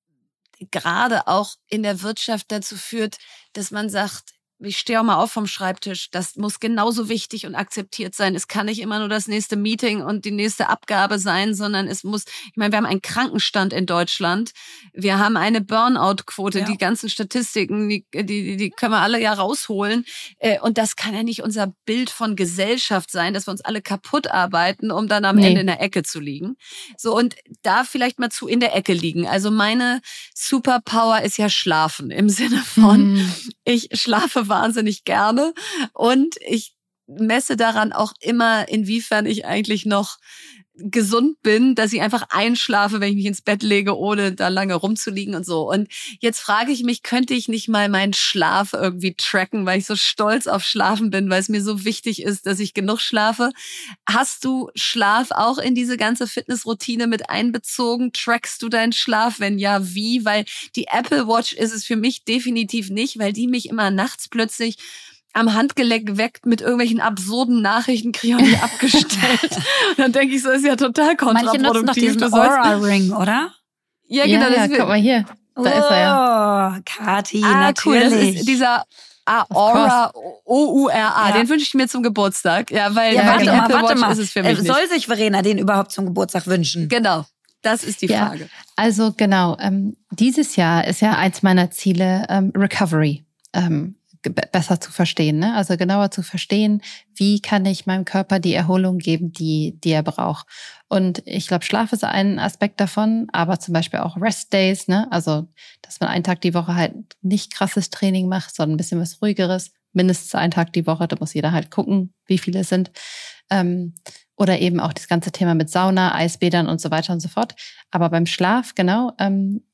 gerade auch in der Wirtschaft dazu führt, dass man sagt, ich stehe auch mal auf vom Schreibtisch, das muss genauso wichtig und akzeptiert sein. Es kann nicht immer nur das nächste Meeting und die nächste Abgabe sein, sondern es muss, ich meine, wir haben einen Krankenstand in Deutschland, wir haben eine Burnout-Quote, ja. die ganzen Statistiken, die, die, die können wir alle ja rausholen. Und das kann ja nicht unser Bild von Gesellschaft sein, dass wir uns alle kaputt arbeiten, um dann am nee. Ende in der Ecke zu liegen. So, und da vielleicht mal zu in der Ecke liegen. Also meine Superpower ist ja Schlafen im Sinne von, mhm. ich schlafe wahnsinnig gerne und ich messe daran auch immer, inwiefern ich eigentlich noch gesund bin, dass ich einfach einschlafe, wenn ich mich ins Bett lege, ohne da lange rumzuliegen und so. Und jetzt frage ich mich, könnte ich nicht mal meinen Schlaf irgendwie tracken, weil ich so stolz auf Schlafen bin, weil es mir so wichtig ist, dass ich genug schlafe. Hast du Schlaf auch in diese ganze Fitnessroutine mit einbezogen? Trackst du deinen Schlaf? Wenn ja, wie? Weil die Apple Watch ist es für mich definitiv nicht, weil die mich immer nachts plötzlich am Handgelenk weckt mit irgendwelchen absurden Nachrichten, kriege ich nicht abgestellt. Und dann denke ich so, ist ja total kontraproduktiv. Manche nutzen doch diesen Aura-Ring, oder? Ja, genau. Ja, ja, guck mal hier. Da oh, ist er ja. Kathi, ah, natürlich. Cool, das ist dieser ah, Aura, O U R A, ja. den wünsche ich mir zum Geburtstag. Ja, weil ja, warte die mal, Apple warte Watch mal. ist es für mich Soll nicht. sich Verena den überhaupt zum Geburtstag wünschen? Genau, das ist die ja, Frage. Also genau, ähm, dieses Jahr ist ja eins meiner Ziele ähm, Recovery. Ähm, besser zu verstehen, ne? Also genauer zu verstehen, wie kann ich meinem Körper die Erholung geben, die, die er braucht. Und ich glaube, Schlaf ist ein Aspekt davon, aber zum Beispiel auch Rest Days, ne? Also, dass man einen Tag die Woche halt nicht krasses Training macht, sondern ein bisschen was ruhigeres, mindestens einen Tag die Woche, da muss jeder halt gucken, wie viele es sind. Ähm, oder eben auch das ganze Thema mit Sauna, Eisbädern und so weiter und so fort. Aber beim Schlaf, genau, ähm,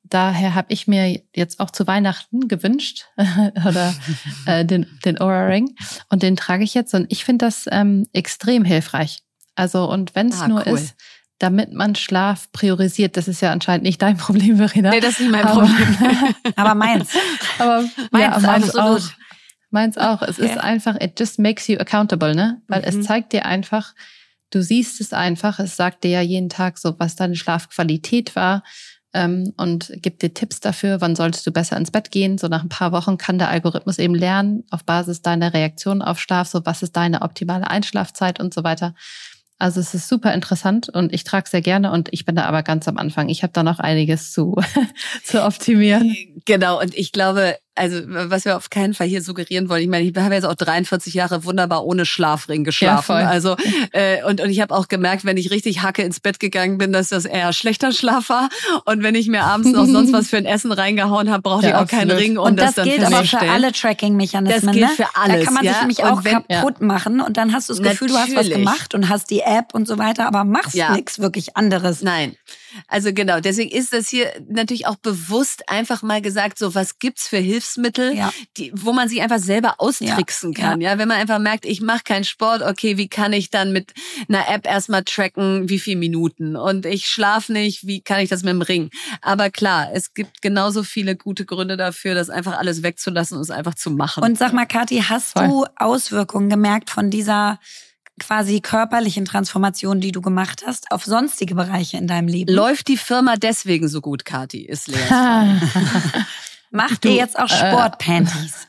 daher habe ich mir jetzt auch zu Weihnachten gewünscht oder äh, den, den Oura-Ring und den trage ich jetzt und ich finde das ähm, extrem hilfreich. Also und wenn es ah, nur cool. ist, damit man Schlaf priorisiert, das ist ja anscheinend nicht dein Problem, Verena. Nee, das ist nicht mein aber, Problem. Aber meins. Aber meins, ja, meins absolut. auch. Meins auch. Es Okay. ist einfach, it just makes you accountable, ne? Weil Mhm. es zeigt dir einfach, du siehst es einfach, es sagt dir ja jeden Tag so, was deine Schlafqualität war ähm, und gibt dir Tipps dafür, wann solltest du besser ins Bett gehen. So nach ein paar Wochen kann der Algorithmus eben lernen, auf Basis deiner Reaktion auf Schlaf, so was ist deine optimale Einschlafzeit und so weiter. Also es ist super interessant und ich trage es sehr gerne und ich bin da aber ganz am Anfang. Ich habe da noch einiges zu, zu optimieren. Genau, und ich glaube, also was wir auf keinen Fall hier suggerieren wollen, ich meine, ich habe jetzt auch dreiundvierzig Jahre wunderbar ohne Schlafring geschlafen. Ja, voll. Also äh, und, und ich habe auch gemerkt, wenn ich richtig Hacke ins Bett gegangen bin, dass das eher schlechter Schlaf war. Und wenn ich mir abends noch sonst was für ein Essen reingehauen habe, brauchte Ja, ich auch keinen absolut. Ring, um Und das, das dann gilt aber für festzustellen. alle Tracking-Mechanismen. Das gilt ne? für alles, Da kann man ja. sich nämlich Und auch wenn- kaputt machen und dann hast du das Gefühl, du hast was Natürlich. gemacht und hast die App und so weiter, aber machst Ja. nichts wirklich anderes. Nein. Also genau, deswegen ist das hier natürlich auch bewusst einfach mal gesagt, so was gibt's für Hilfsmittel, Ja. die, wo man sich einfach selber austricksen Ja, kann. Ja, wenn man einfach merkt, ich mache keinen Sport, okay, wie kann ich dann mit einer App erstmal tracken, wie viele Minuten und ich schlafe nicht, wie kann ich das mit dem Ring? Aber klar, es gibt genauso viele gute Gründe dafür, das einfach alles wegzulassen und es einfach zu machen. Und sag mal, Kathi, hast Voll. du Auswirkungen gemerkt von dieser quasi körperlichen Transformation, die du gemacht hast, auf sonstige Bereiche in deinem Leben? Läuft die Firma deswegen so gut, Kathi? Ist leer. Ah. Macht Du, ihr jetzt auch äh, Sportpanties?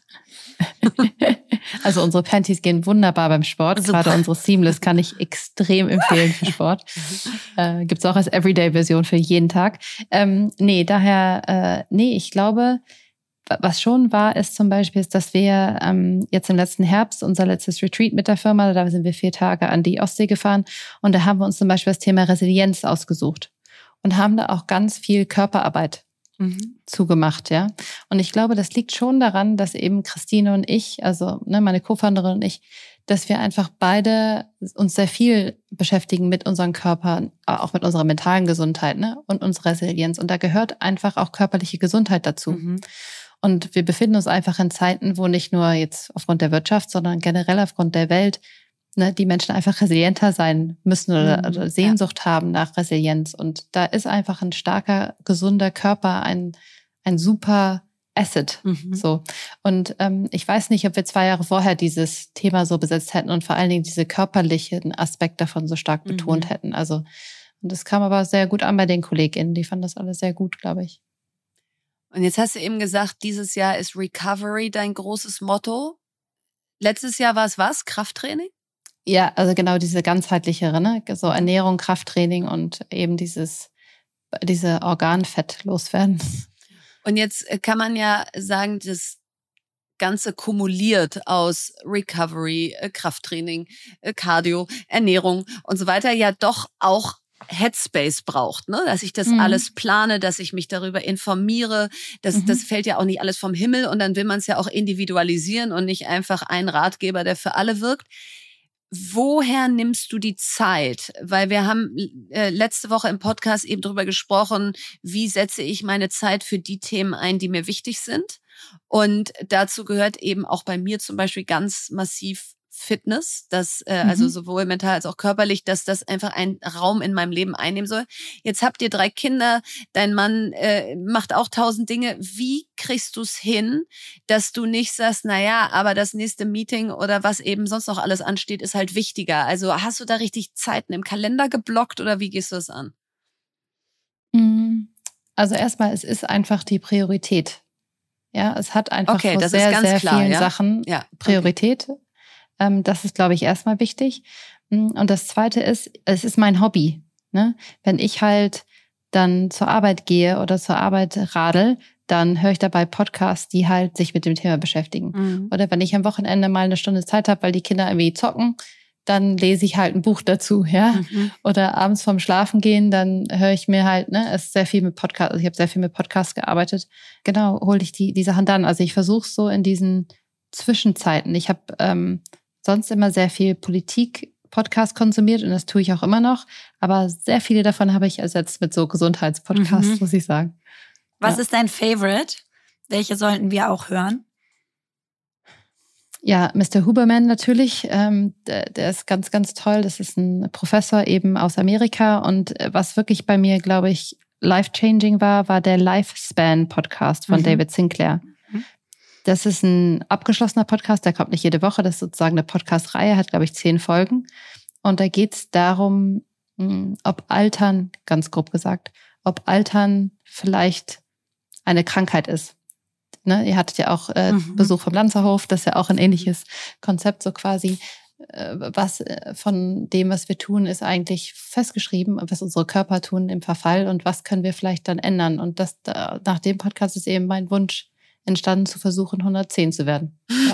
Also unsere Panties gehen wunderbar beim Sport. Super. Gerade unsere Seamless kann ich extrem empfehlen für Sport. Äh, gibt's auch als Everyday-Version für jeden Tag. Ähm, nee, daher, äh, nee, ich glaube, was schon war, ist zum Beispiel, ist, dass wir ähm, jetzt im letzten Herbst unser letztes Retreat mit der Firma, da sind wir vier Tage an die Ostsee gefahren und da haben wir uns zum Beispiel das Thema Resilienz ausgesucht und haben da auch ganz viel Körperarbeit Mhm. zugemacht, ja. Und ich glaube, das liegt schon daran, dass eben Christine und ich, also ne, meine Co-Founderin und ich, dass wir einfach beide uns sehr viel beschäftigen mit unseren Körpern, auch mit unserer mentalen Gesundheit, ne, und unserer Resilienz. Und da gehört einfach auch körperliche Gesundheit dazu. Mhm. Und wir befinden uns einfach in Zeiten, wo nicht nur jetzt aufgrund der Wirtschaft, sondern generell aufgrund der Welt, ne, die Menschen einfach resilienter sein müssen oder, Mhm, oder Sehnsucht haben nach Resilienz. Und da ist einfach ein starker, gesunder Körper ein, ein super Asset. Mhm. So. Und ähm, ich weiß nicht, ob wir zwei Jahre vorher dieses Thema so besetzt hätten und vor allen Dingen diese körperlichen Aspekt davon so stark betont Mhm. hätten. Also, und das kam aber sehr gut an bei den KollegInnen. Die fanden das alles sehr gut, glaube ich. Und jetzt hast du eben gesagt, dieses Jahr ist Recovery dein großes Motto. Letztes Jahr war es was? Krafttraining? Ja, also genau diese ganzheitlichere, ne? So Ernährung, Krafttraining und eben dieses, diese Organfett loswerden. Und jetzt kann man ja sagen, das Ganze kumuliert aus Recovery, Krafttraining, Cardio, Ernährung und so weiter ja doch auch Headspace braucht, ne? Dass ich das Mhm. alles plane, dass ich mich darüber informiere. Das, Mhm. das fällt ja auch nicht alles vom Himmel und dann will man es ja auch individualisieren und nicht einfach einen Ratgeber, der für alle wirkt. Woher nimmst du die Zeit? Weil wir haben äh, letzte Woche im Podcast eben darüber gesprochen, wie setze ich meine Zeit für die Themen ein, die mir wichtig sind. Und dazu gehört eben auch bei mir zum Beispiel ganz massiv Fitness, das äh, Mhm. also sowohl mental als auch körperlich, dass das einfach einen Raum in meinem Leben einnehmen soll. Jetzt habt ihr drei Kinder, dein Mann äh, macht auch tausend Dinge. Wie kriegst du es hin, dass du nicht sagst, na ja, aber das nächste Meeting oder was eben sonst noch alles ansteht, ist halt wichtiger. Also hast du da richtig Zeiten im Kalender geblockt oder wie gehst du das an? Also erstmal, es ist einfach die Priorität. Ja, es hat einfach Okay, vor das ist sehr, ganz sehr klar, vielen ja? Sachen Ja, Priorität. Ähm, das ist, glaube ich, erstmal wichtig. Und das Zweite ist, es ist mein Hobby. Ne? Wenn ich halt dann zur Arbeit gehe oder zur Arbeit radel, dann höre ich dabei Podcasts, die halt sich mit dem Thema beschäftigen. Mhm. Oder wenn ich am Wochenende mal eine Stunde Zeit habe, weil die Kinder irgendwie zocken, dann lese ich halt ein Buch dazu, ja. Mhm. Oder abends vorm Schlafen gehen, dann höre ich mir halt, ne, es ist sehr viel mit Podcast, also ich habe sehr viel mit Podcasts gearbeitet. Genau, hole ich die, die Sachen dann. Also ich versuche so in diesen Zwischenzeiten. Ich habe ähm, sonst immer sehr viel Politik-Podcast konsumiert und das tue ich auch immer noch. Aber sehr viele davon habe ich ersetzt mit so Gesundheitspodcasts, Mhm. muss ich sagen. Was ja. ist dein Favorite? Welche sollten wir auch hören? Ja, Mister Huberman natürlich, ähm, der, der ist ganz, ganz toll. Das ist ein Professor eben aus Amerika. Und was wirklich bei mir, glaube ich, life-changing war, war der Lifespan-Podcast von mhm. David Sinclair. Mhm. Das ist ein abgeschlossener Podcast, der kommt nicht jede Woche. Das ist sozusagen eine Podcast-Reihe, hat, glaube ich, zehn Folgen. Und da geht es darum, ob Altern, ganz grob gesagt, ob Altern vielleicht eine Krankheit ist. Ne, ihr hattet ja auch äh, mhm. Besuch vom Lanzerhof, das ist ja auch ein ähnliches Konzept, so quasi, äh, was äh, von dem, was wir tun, ist eigentlich festgeschrieben, was unsere Körper tun im Verfall und was können wir vielleicht dann ändern. Und das da, nach dem Podcast ist eben mein Wunsch entstanden, zu versuchen, hundertzehn zu werden. Ja.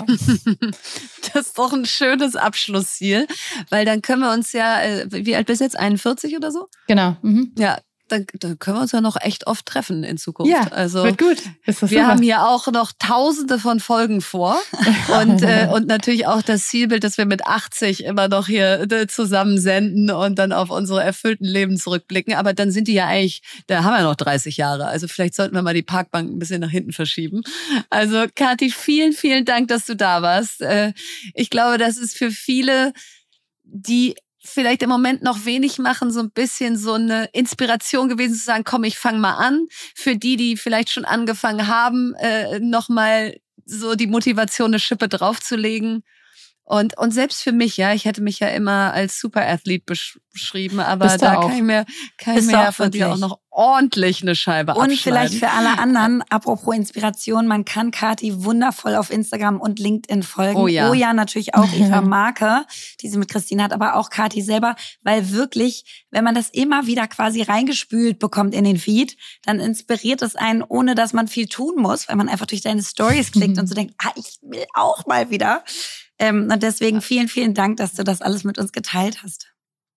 Das ist doch ein schönes Abschlussziel, weil dann können wir uns ja, wie alt bist du jetzt, einundvierzig oder so? Genau. Mhm. Ja. Dann, dann können wir uns ja noch echt oft treffen in Zukunft. Ja, also, wird gut. Ist das wir super. haben hier auch noch tausende von Folgen vor und, äh, und natürlich auch das Zielbild, dass wir mit achtzig immer noch hier äh, zusammen senden und dann auf unsere erfüllten Leben zurückblicken. Aber dann sind die ja eigentlich, da haben wir noch dreißig Jahre. Also vielleicht sollten wir mal die Parkbank ein bisschen nach hinten verschieben. Also Kathi, vielen, vielen Dank, dass du da warst. Äh, ich glaube, das ist für viele, die vielleicht im Moment noch wenig machen, so ein bisschen so eine Inspiration gewesen zu sagen, komm, ich fange mal an. Für die, die vielleicht schon angefangen haben, äh, nochmal so die Motivation, eine Schippe draufzulegen. Und, und selbst für mich, ja, ich hätte mich ja immer als Superathlet beschrieben, aber da kann ich mir, kann ich mir ja von dir auch noch ordentlich eine Scheibe abschneiden. Und vielleicht für alle anderen, apropos Inspiration, man kann Kathi wundervoll auf Instagram und LinkedIn folgen. Oh ja. Oh ja, natürlich auch ihrer Marke, die sie mit Christine hat, aber auch Kathi selber, weil wirklich, wenn man das immer wieder quasi reingespült bekommt in den Feed, dann inspiriert es einen, ohne dass man viel tun muss, weil man einfach durch deine Stories klickt und so denkt, ah, ich will auch mal wieder. Ähm, und deswegen vielen, vielen Dank, dass du das alles mit uns geteilt hast.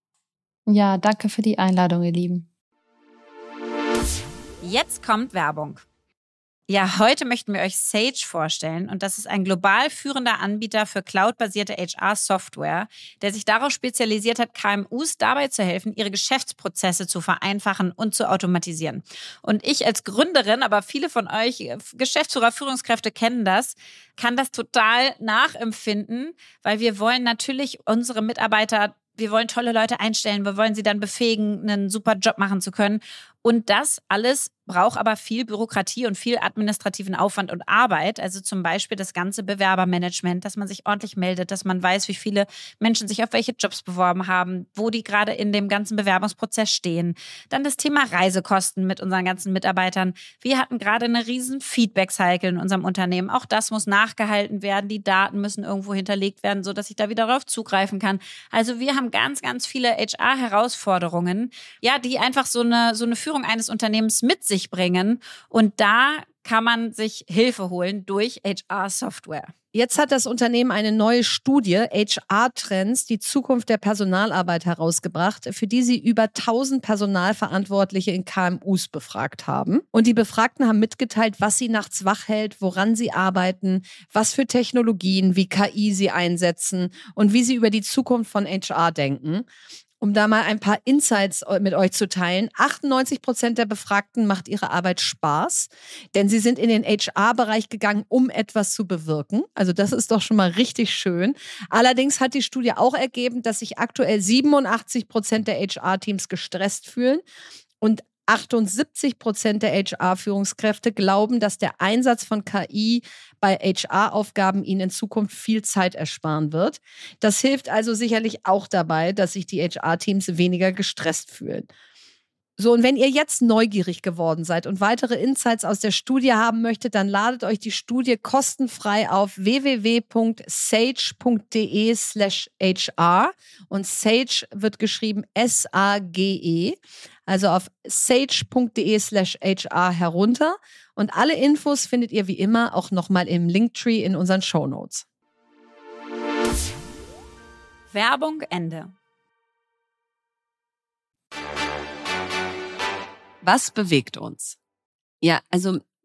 Ja, danke für die Einladung, ihr Lieben. Jetzt kommt Werbung. Ja, heute möchten wir euch Sage vorstellen und das ist ein global führender Anbieter für cloudbasierte H R-Software, der sich darauf spezialisiert hat, K M Us dabei zu helfen, ihre Geschäftsprozesse zu vereinfachen und zu automatisieren. Und ich als Gründerin, aber viele von euch Geschäftsführer, Führungskräfte kennen das, kann das total nachempfinden, weil wir wollen natürlich unsere Mitarbeiter, wir wollen tolle Leute einstellen, wir wollen sie dann befähigen, einen super Job machen zu können. Und das alles braucht aber viel Bürokratie und viel administrativen Aufwand und Arbeit. Also zum Beispiel das ganze Bewerbermanagement, dass man sich ordentlich meldet, dass man weiß, wie viele Menschen sich auf welche Jobs beworben haben, wo die gerade in dem ganzen Bewerbungsprozess stehen. Dann das Thema Reisekosten mit unseren ganzen Mitarbeitern. Wir hatten gerade eine riesen Feedback-Cycle in unserem Unternehmen. Auch das muss nachgehalten werden. Die Daten müssen irgendwo hinterlegt werden, sodass ich da wieder darauf zugreifen kann. Also wir haben ganz, ganz viele H R-Herausforderungen, ja, die einfach so eine, so eine Führung eines Unternehmens mit sich bringen. Und da kann man sich Hilfe holen durch H R-Software. Jetzt hat das Unternehmen eine neue Studie, H R-Trends, die Zukunft der Personalarbeit herausgebracht, für die sie über tausend Personalverantwortliche in K M Us befragt haben. Und die Befragten haben mitgeteilt, was sie nachts wach hält, woran sie arbeiten, was für Technologien wie K I sie einsetzen und wie sie über die Zukunft von H R denken. Um da mal ein paar Insights mit euch zu teilen. achtundneunzig Prozent der Befragten macht ihre Arbeit Spaß, denn sie sind in den H R-Bereich gegangen, um etwas zu bewirken. Also das ist doch schon mal richtig schön. Allerdings hat die Studie auch ergeben, dass sich aktuell siebenundachtzig Prozent der H R-Teams gestresst fühlen und achtundsiebzig Prozent der H R-Führungskräfte glauben, dass der Einsatz von K I bei H R-Aufgaben ihnen in Zukunft viel Zeit ersparen wird. Das hilft also sicherlich auch dabei, dass sich die H R-Teams weniger gestresst fühlen. So, und wenn ihr jetzt neugierig geworden seid und weitere Insights aus der Studie haben möchtet, dann ladet euch die Studie kostenfrei auf w w w punkt sage punkt d e slash h r und Sage wird geschrieben S A G E, also auf sage punkt d e slash h r herunter und alle Infos findet ihr wie immer auch nochmal im Linktree in unseren Shownotes. Werbung Ende. Was bewegt uns? Ja, also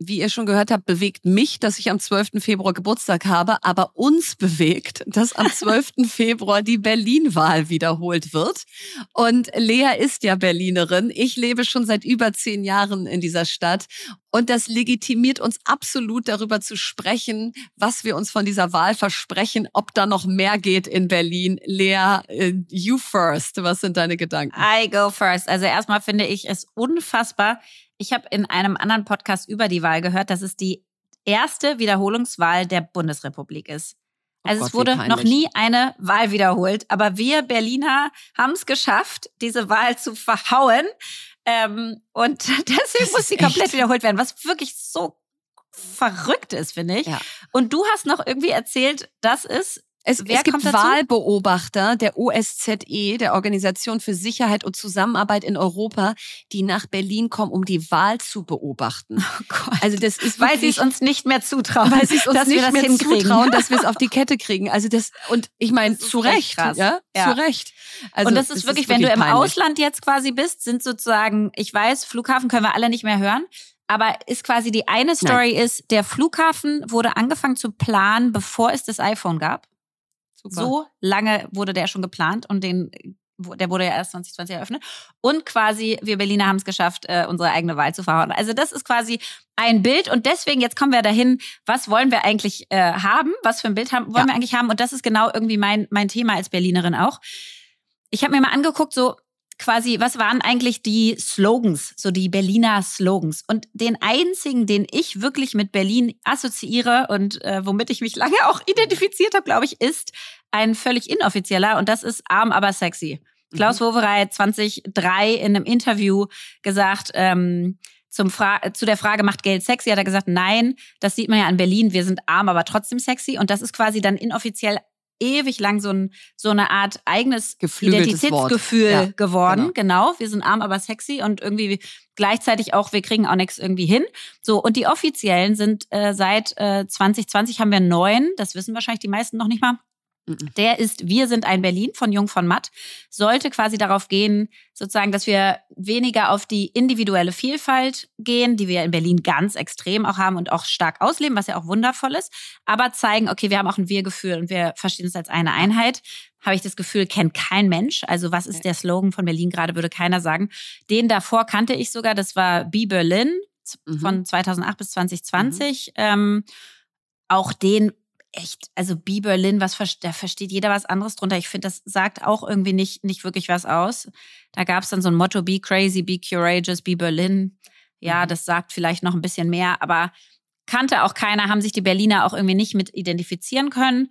wie ihr schon gehört habt, bewegt mich, dass ich am zwölften Februar Geburtstag habe, aber uns bewegt, dass am zwölften Februar die Berlin-Wahl wiederholt wird. Und Lea ist ja Berlinerin. Ich lebe schon seit über zehn Jahren in dieser Stadt. Und das legitimiert uns absolut, darüber zu sprechen, was wir uns von dieser Wahl versprechen, ob da noch mehr geht in Berlin. Lea, you first. Was sind deine Gedanken? I go first. Also erstmal finde ich es unfassbar. Ich habe in einem anderen Podcast über die Wahl gehört, dass es die erste Wiederholungswahl der Bundesrepublik ist. Also oh Gott, es wurde noch nie eine Wahl wiederholt. Aber wir Berliner haben es geschafft, diese Wahl zu verhauen. Ähm, und deswegen muss sie komplett echt wiederholt werden, was wirklich so verrückt ist, finde ich. Ja. Und du hast noch irgendwie erzählt, dass es Es, es gibt Wahlbeobachter der O S Z E, der Organisation für Sicherheit und Zusammenarbeit in Europa, die nach Berlin kommen, um die Wahl zu beobachten. Oh Gott. Also das ist weil sie es uns nicht mehr zutrauen, weil sie es uns nicht mehr hinkriegen. zutrauen, dass wir es auf die Kette kriegen. Also das und ich meine zu Recht, krass. ja, ja, zu Recht. Also und das ist wirklich, ist wirklich wenn du im peinlich. Ausland jetzt quasi bist, sind sozusagen, ich weiß, Flughafen können wir alle nicht mehr hören. Aber ist quasi die eine Story Nein. ist, der Flughafen wurde angefangen zu planen, bevor es das iPhone gab. Super. So lange wurde der schon geplant und den, der wurde ja erst zwanzig zwanzig eröffnet. Und quasi, wir Berliner haben es geschafft, unsere eigene Wahl zu verhauen. Also das ist quasi ein Bild und deswegen, jetzt kommen wir dahin, was wollen wir eigentlich äh, haben? Was für ein Bild haben, wollen ja. wir eigentlich haben? Und das ist genau irgendwie mein, mein Thema als Berlinerin auch. Ich habe mir mal angeguckt, so quasi, was waren eigentlich die Slogans, so die Berliner Slogans? Und den einzigen, den ich wirklich mit Berlin assoziiere und äh, womit ich mich lange auch identifiziert habe, glaube ich, ist ein völlig inoffizieller und das ist arm, aber sexy. Mhm. Klaus Wowereit zweitausenddrei in einem Interview gesagt, ähm, zum Fra- zu der Frage, macht Geld sexy, hat er gesagt, nein, das sieht man ja an Berlin, wir sind arm, aber trotzdem sexy und das ist quasi dann inoffiziell ewig lang so, ein, so eine Art eigenes Identitätsgefühl ja, geworden. Genau. genau, wir sind arm, aber sexy und irgendwie gleichzeitig auch, wir kriegen auch nichts irgendwie hin. So, und die offiziellen sind äh, seit äh, zwanzig zwanzig haben wir neun, das wissen wahrscheinlich die meisten noch nicht mal. Der ist Wir sind ein Berlin von Jung von Matt, sollte quasi darauf gehen, sozusagen, dass wir weniger auf die individuelle Vielfalt gehen, die wir in Berlin ganz extrem auch haben und auch stark ausleben, was ja auch wundervoll ist, aber zeigen, okay, wir haben auch ein Wir-Gefühl und wir verstehen es als eine Einheit. Habe ich das Gefühl, kennt kein Mensch. Also was ist der Slogan von Berlin gerade, würde keiner sagen. Den davor kannte ich sogar, das war Be Berlin mhm. von zweitausendacht bis zwanzig zwanzig. Mhm. Ähm, auch den echt, also Be Berlin, was da versteht jeder was anderes drunter. Ich finde, das sagt auch irgendwie nicht, nicht wirklich was aus. Da gab es dann so ein Motto, Be Crazy, Be Courageous, Be Berlin. Ja, das sagt vielleicht noch ein bisschen mehr, aber kannte auch keiner, haben sich die Berliner auch irgendwie nicht mit identifizieren können.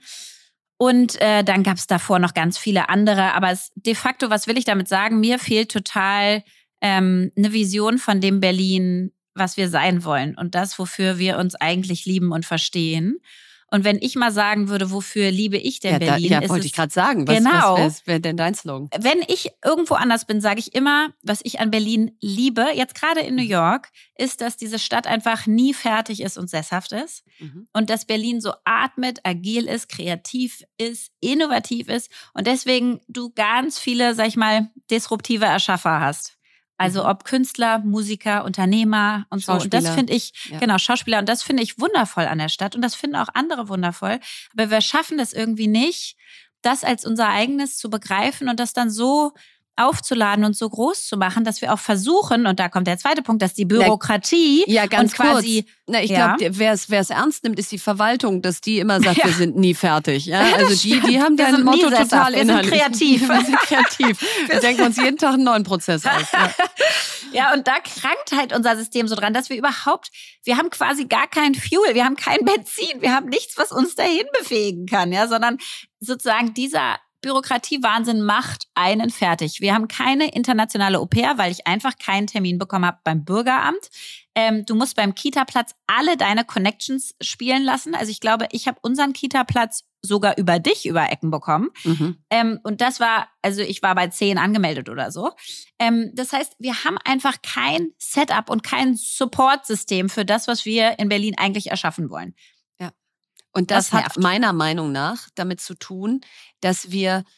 Und äh, dann gab es davor noch ganz viele andere. Aber es, de facto, was will ich damit sagen? Mir fehlt total ähm, eine Vision von dem Berlin, was wir sein wollen und das, wofür wir uns eigentlich lieben und verstehen. Und wenn ich mal sagen würde, wofür liebe ich denn ja, Berlin? Da, ja, wollte ich gerade sagen. Was, genau. Was wäre denn dein Slogan? Wenn ich irgendwo anders bin, sage ich immer, was ich an Berlin liebe, jetzt gerade in New York, ist, dass diese Stadt einfach nie fertig ist und sesshaft ist. Mhm. Und dass Berlin so atmet, agil ist, kreativ ist, innovativ ist. Und deswegen du ganz viele, sag ich mal, disruptive Erschaffer hast. Also ob Künstler, Musiker, Unternehmer und so. Und das finde ich, ja. genau, Schauspieler. Und das finde ich wundervoll an der Stadt. Und das finden auch andere wundervoll. Aber wir schaffen das irgendwie nicht, das als unser eigenes zu begreifen und das dann so aufzuladen und so groß zu machen, dass wir auch versuchen, und da kommt der zweite Punkt, dass die Bürokratie ja, ganz und quasi, kurz. Na, ich ja. glaube, wer es wer es ernst nimmt, ist die Verwaltung, dass die immer sagt, ja. wir sind nie fertig. Ja, also die die haben dein Motto total innerlich. Wir sind kreativ. Wir sind kreativ. Wir denken uns jeden Tag einen neuen Prozess aus. Ja. ja, und da krankt halt unser System so dran, dass wir überhaupt, wir haben quasi gar kein Fuel, wir haben kein Benzin, wir haben nichts, was uns dahin befähigen kann, ja, sondern sozusagen dieser Bürokratiewahnsinn macht einen fertig. Wir haben keine internationale Au-pair, weil ich einfach keinen Termin bekommen habe beim Bürgeramt. Ähm, du musst beim Kita-Platz alle deine Connections spielen lassen. Also ich glaube, ich habe unseren Kita-Platz sogar über dich über Ecken bekommen. Mhm. Ähm, und das war, also ich war bei zehn angemeldet oder so. Ähm, das heißt, wir haben einfach kein Setup und kein Support-System für das, was wir in Berlin eigentlich erschaffen wollen. Und das, das hat meiner Meinung nach damit zu tun, dass wir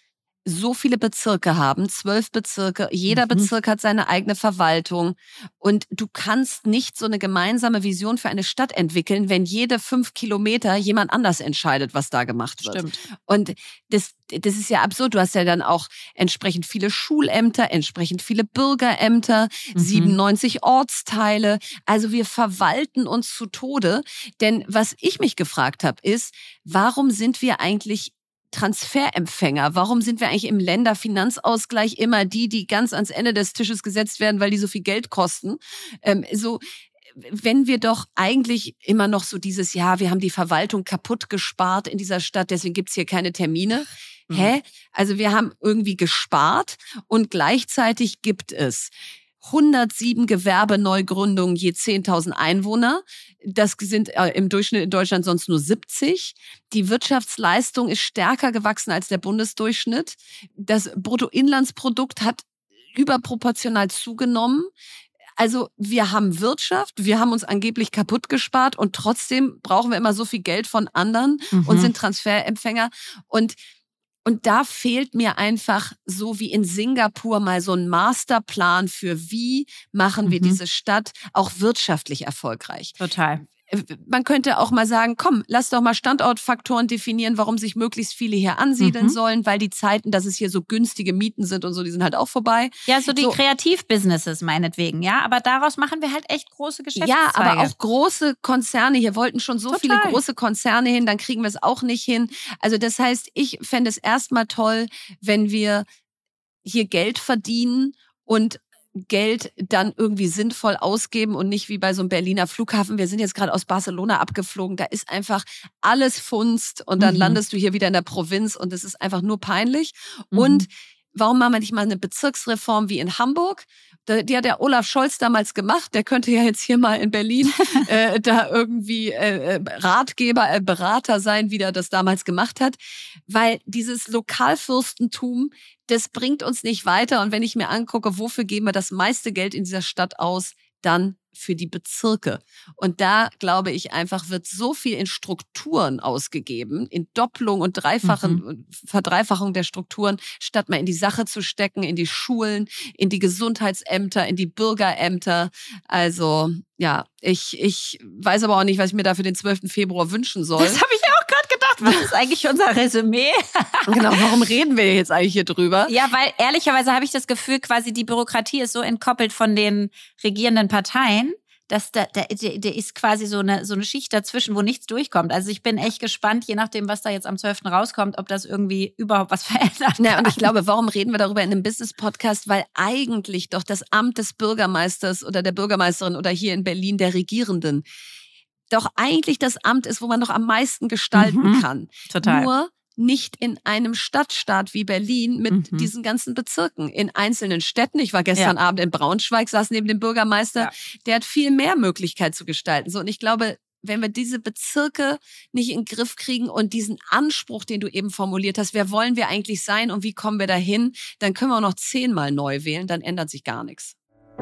so viele Bezirke haben, zwölf Bezirke, jeder mhm. Bezirk hat seine eigene Verwaltung und du kannst nicht so eine gemeinsame Vision für eine Stadt entwickeln, wenn jede fünf Kilometer jemand anders entscheidet, was da gemacht wird. Stimmt. Und das, das ist ja absurd. Du hast ja dann auch entsprechend viele Schulämter, entsprechend viele Bürgerämter, mhm. siebenundneunzig Ortsteile. Also wir verwalten uns zu Tode. Denn was ich mich gefragt habe, ist, warum sind wir eigentlich Transferempfänger? Warum sind wir eigentlich im Länderfinanzausgleich immer die, die ganz ans Ende des Tisches gesetzt werden, weil die so viel Geld kosten? Ähm, so, wenn wir doch eigentlich immer noch so dieses, ja, wir haben die Verwaltung kaputt gespart in dieser Stadt, deswegen gibt's hier keine Termine. Mhm. Hä? Also wir haben irgendwie gespart und gleichzeitig gibt es hundertsieben Gewerbeneugründungen je zehntausend Einwohner. Das sind äh, im Durchschnitt in Deutschland sonst nur siebzig. Die Wirtschaftsleistung ist stärker gewachsen als der Bundesdurchschnitt. Das Bruttoinlandsprodukt hat überproportional zugenommen. Also wir haben Wirtschaft, wir haben uns angeblich kaputt gespart und trotzdem brauchen wir immer so viel Geld von anderen mhm. und sind Transferempfänger. Und Und da fehlt mir einfach so wie in Singapur mal so ein Masterplan für wie machen wir mhm. diese Stadt auch wirtschaftlich erfolgreich. Total. Man könnte auch mal sagen, komm, lass doch mal Standortfaktoren definieren, warum sich möglichst viele hier ansiedeln mhm. sollen, weil die Zeiten, dass es hier so günstige Mieten sind und so, die sind halt auch vorbei. Ja, so die so. Kreativbusinesses meinetwegen, ja, aber daraus machen wir halt echt große Geschäftszweige. Ja, aber auch große Konzerne, hier wollten schon so Total. viele große Konzerne hin, dann kriegen wir es auch nicht hin. Also das heißt, ich fände es erstmal toll, wenn wir hier Geld verdienen und Geld dann irgendwie sinnvoll ausgeben und nicht wie bei so einem Berliner Flughafen. Wir sind jetzt gerade aus Barcelona abgeflogen. Da ist einfach alles Funst und dann mhm. landest du hier wieder in der Provinz und es ist einfach nur peinlich. Mhm. Und warum machen wir nicht mal eine Bezirksreform wie in Hamburg? Die hat der Olaf Scholz damals gemacht. Der könnte ja jetzt hier mal in Berlin äh, da irgendwie äh, Ratgeber, äh, Berater sein, wie der das damals gemacht hat. Weil dieses Lokalfürstentum, das bringt uns nicht weiter. Und wenn ich mir angucke, wofür geben wir das meiste Geld in dieser Stadt aus, dann für die Bezirke. Und da, glaube ich, einfach wird so viel in Strukturen ausgegeben, in Doppelung und Dreifachen, mhm. Verdreifachung der Strukturen, statt mal in die Sache zu stecken, in die Schulen, in die Gesundheitsämter, in die Bürgerämter. Also, ja, ich, ich weiß aber auch nicht, was ich mir da für den zwölften Februar wünschen soll. Das habe ich auch gerade gedacht. Was ist eigentlich unser Resümee? Genau, warum reden wir jetzt eigentlich hier drüber? Ja, weil ehrlicherweise habe ich das Gefühl, quasi die Bürokratie ist so entkoppelt von den regierenden Parteien, dass da, da, da ist quasi so eine, so eine Schicht dazwischen, wo nichts durchkommt. Also ich bin echt gespannt, je nachdem, was da jetzt am zwölften rauskommt, ob das irgendwie überhaupt was verändert. Na, und ich glaube, warum reden wir darüber in einem Business-Podcast? Weil eigentlich doch das Amt des Bürgermeisters oder der Bürgermeisterin oder hier in Berlin der Regierenden doch eigentlich das Amt ist, wo man noch am meisten gestalten mhm, kann. Total. Nur nicht in einem Stadtstaat wie Berlin mit mhm. diesen ganzen Bezirken. In einzelnen Städten, ich war gestern ja. Abend in Braunschweig, saß neben dem Bürgermeister, ja. der hat viel mehr Möglichkeit zu gestalten. So, und ich glaube, wenn wir diese Bezirke nicht in den Griff kriegen und diesen Anspruch, den du eben formuliert hast, wer wollen wir eigentlich sein und wie kommen wir dahin, dann können wir auch noch zehnmal neu wählen, dann ändert sich gar nichts.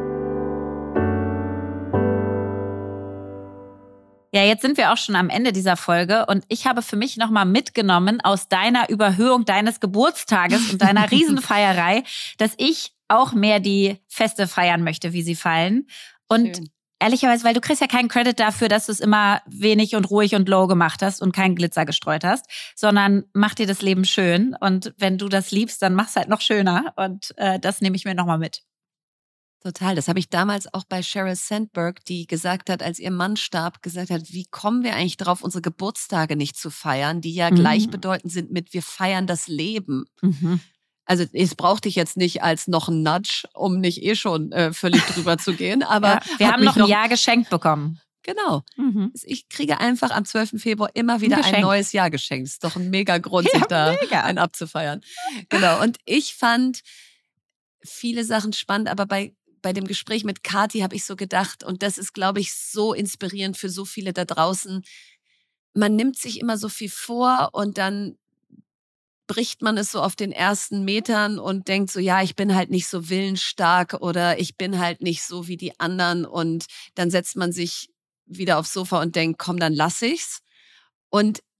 Ja, jetzt sind wir auch schon am Ende dieser Folge und ich habe für mich nochmal mitgenommen aus deiner Überhöhung deines Geburtstages und deiner Riesenfeierei, dass ich auch mehr die Feste feiern möchte, wie sie fallen. Und Schön. Ehrlicherweise, weil du kriegst ja keinen Credit dafür, dass du es immer wenig und ruhig und low gemacht hast und keinen Glitzer gestreut hast, sondern mach dir das Leben schön. Und wenn du das liebst, dann mach's halt noch schöner. Und äh, das nehme ich mir nochmal mit. Total, das habe ich damals auch bei Sheryl Sandberg, die gesagt hat, als ihr Mann starb, gesagt hat, wie kommen wir eigentlich drauf, unsere Geburtstage nicht zu feiern, die ja mhm. gleichbedeutend sind mit wir feiern das Leben. Mhm. Also es brauchte ich jetzt nicht als noch ein Nudge, um nicht eh schon äh, völlig drüber zu gehen. Aber ja, wir haben noch ein Jahr geschenkt bekommen. Genau. Mhm. Ich kriege einfach am zwölften Februar immer wieder ein, ein neues Jahr geschenkt. Ist doch ein mega Grund, ja, sich da mega. einen abzufeiern. Genau. Und ich fand viele Sachen spannend, aber bei Bei dem Gespräch mit Kathi habe ich so gedacht, und das ist, glaube ich, so inspirierend für so viele da draußen. Man nimmt sich immer so viel vor und dann bricht man es so auf den ersten Metern und denkt so, ja, ich bin halt nicht so willensstark oder ich bin halt nicht so wie die anderen. Und dann setzt man sich wieder aufs Sofa und denkt, komm, dann lass ich's. Und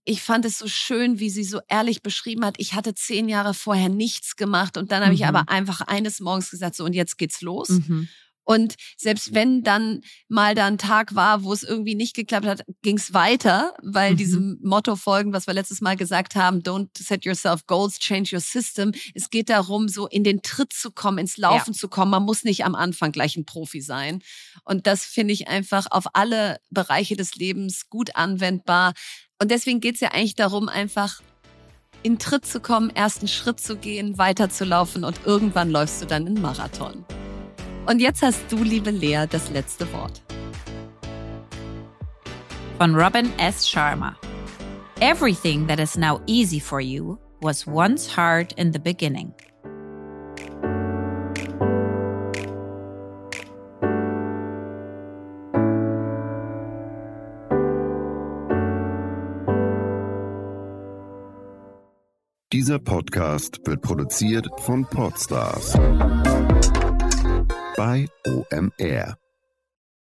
ich fand es so schön, wie sie so ehrlich beschrieben hat, ich hatte zehn Jahre vorher nichts gemacht und dann habe mhm. ich aber einfach eines Morgens gesagt, so und jetzt geht's los. Mhm. Und selbst wenn dann mal da ein Tag war, wo es irgendwie nicht geklappt hat, ging's weiter, weil mhm. diesem Motto folgen, was wir letztes Mal gesagt haben, don't set yourself goals, change your system. Es geht darum, so in den Tritt zu kommen, ins Laufen ja. zu kommen. Man muss nicht am Anfang gleich ein Profi sein. Und das finde ich einfach auf alle Bereiche des Lebens gut anwendbar. Und deswegen geht's ja eigentlich darum, einfach in Tritt zu kommen, ersten Schritt zu gehen, weiterzulaufen und irgendwann läufst du dann einen Marathon. Und jetzt hast du, liebe Lea, das letzte Wort. Von Robin S. Sharma. Everything that is now easy for you was once hard in the beginning. Dieser Podcast wird produziert von Podstars bei O M R.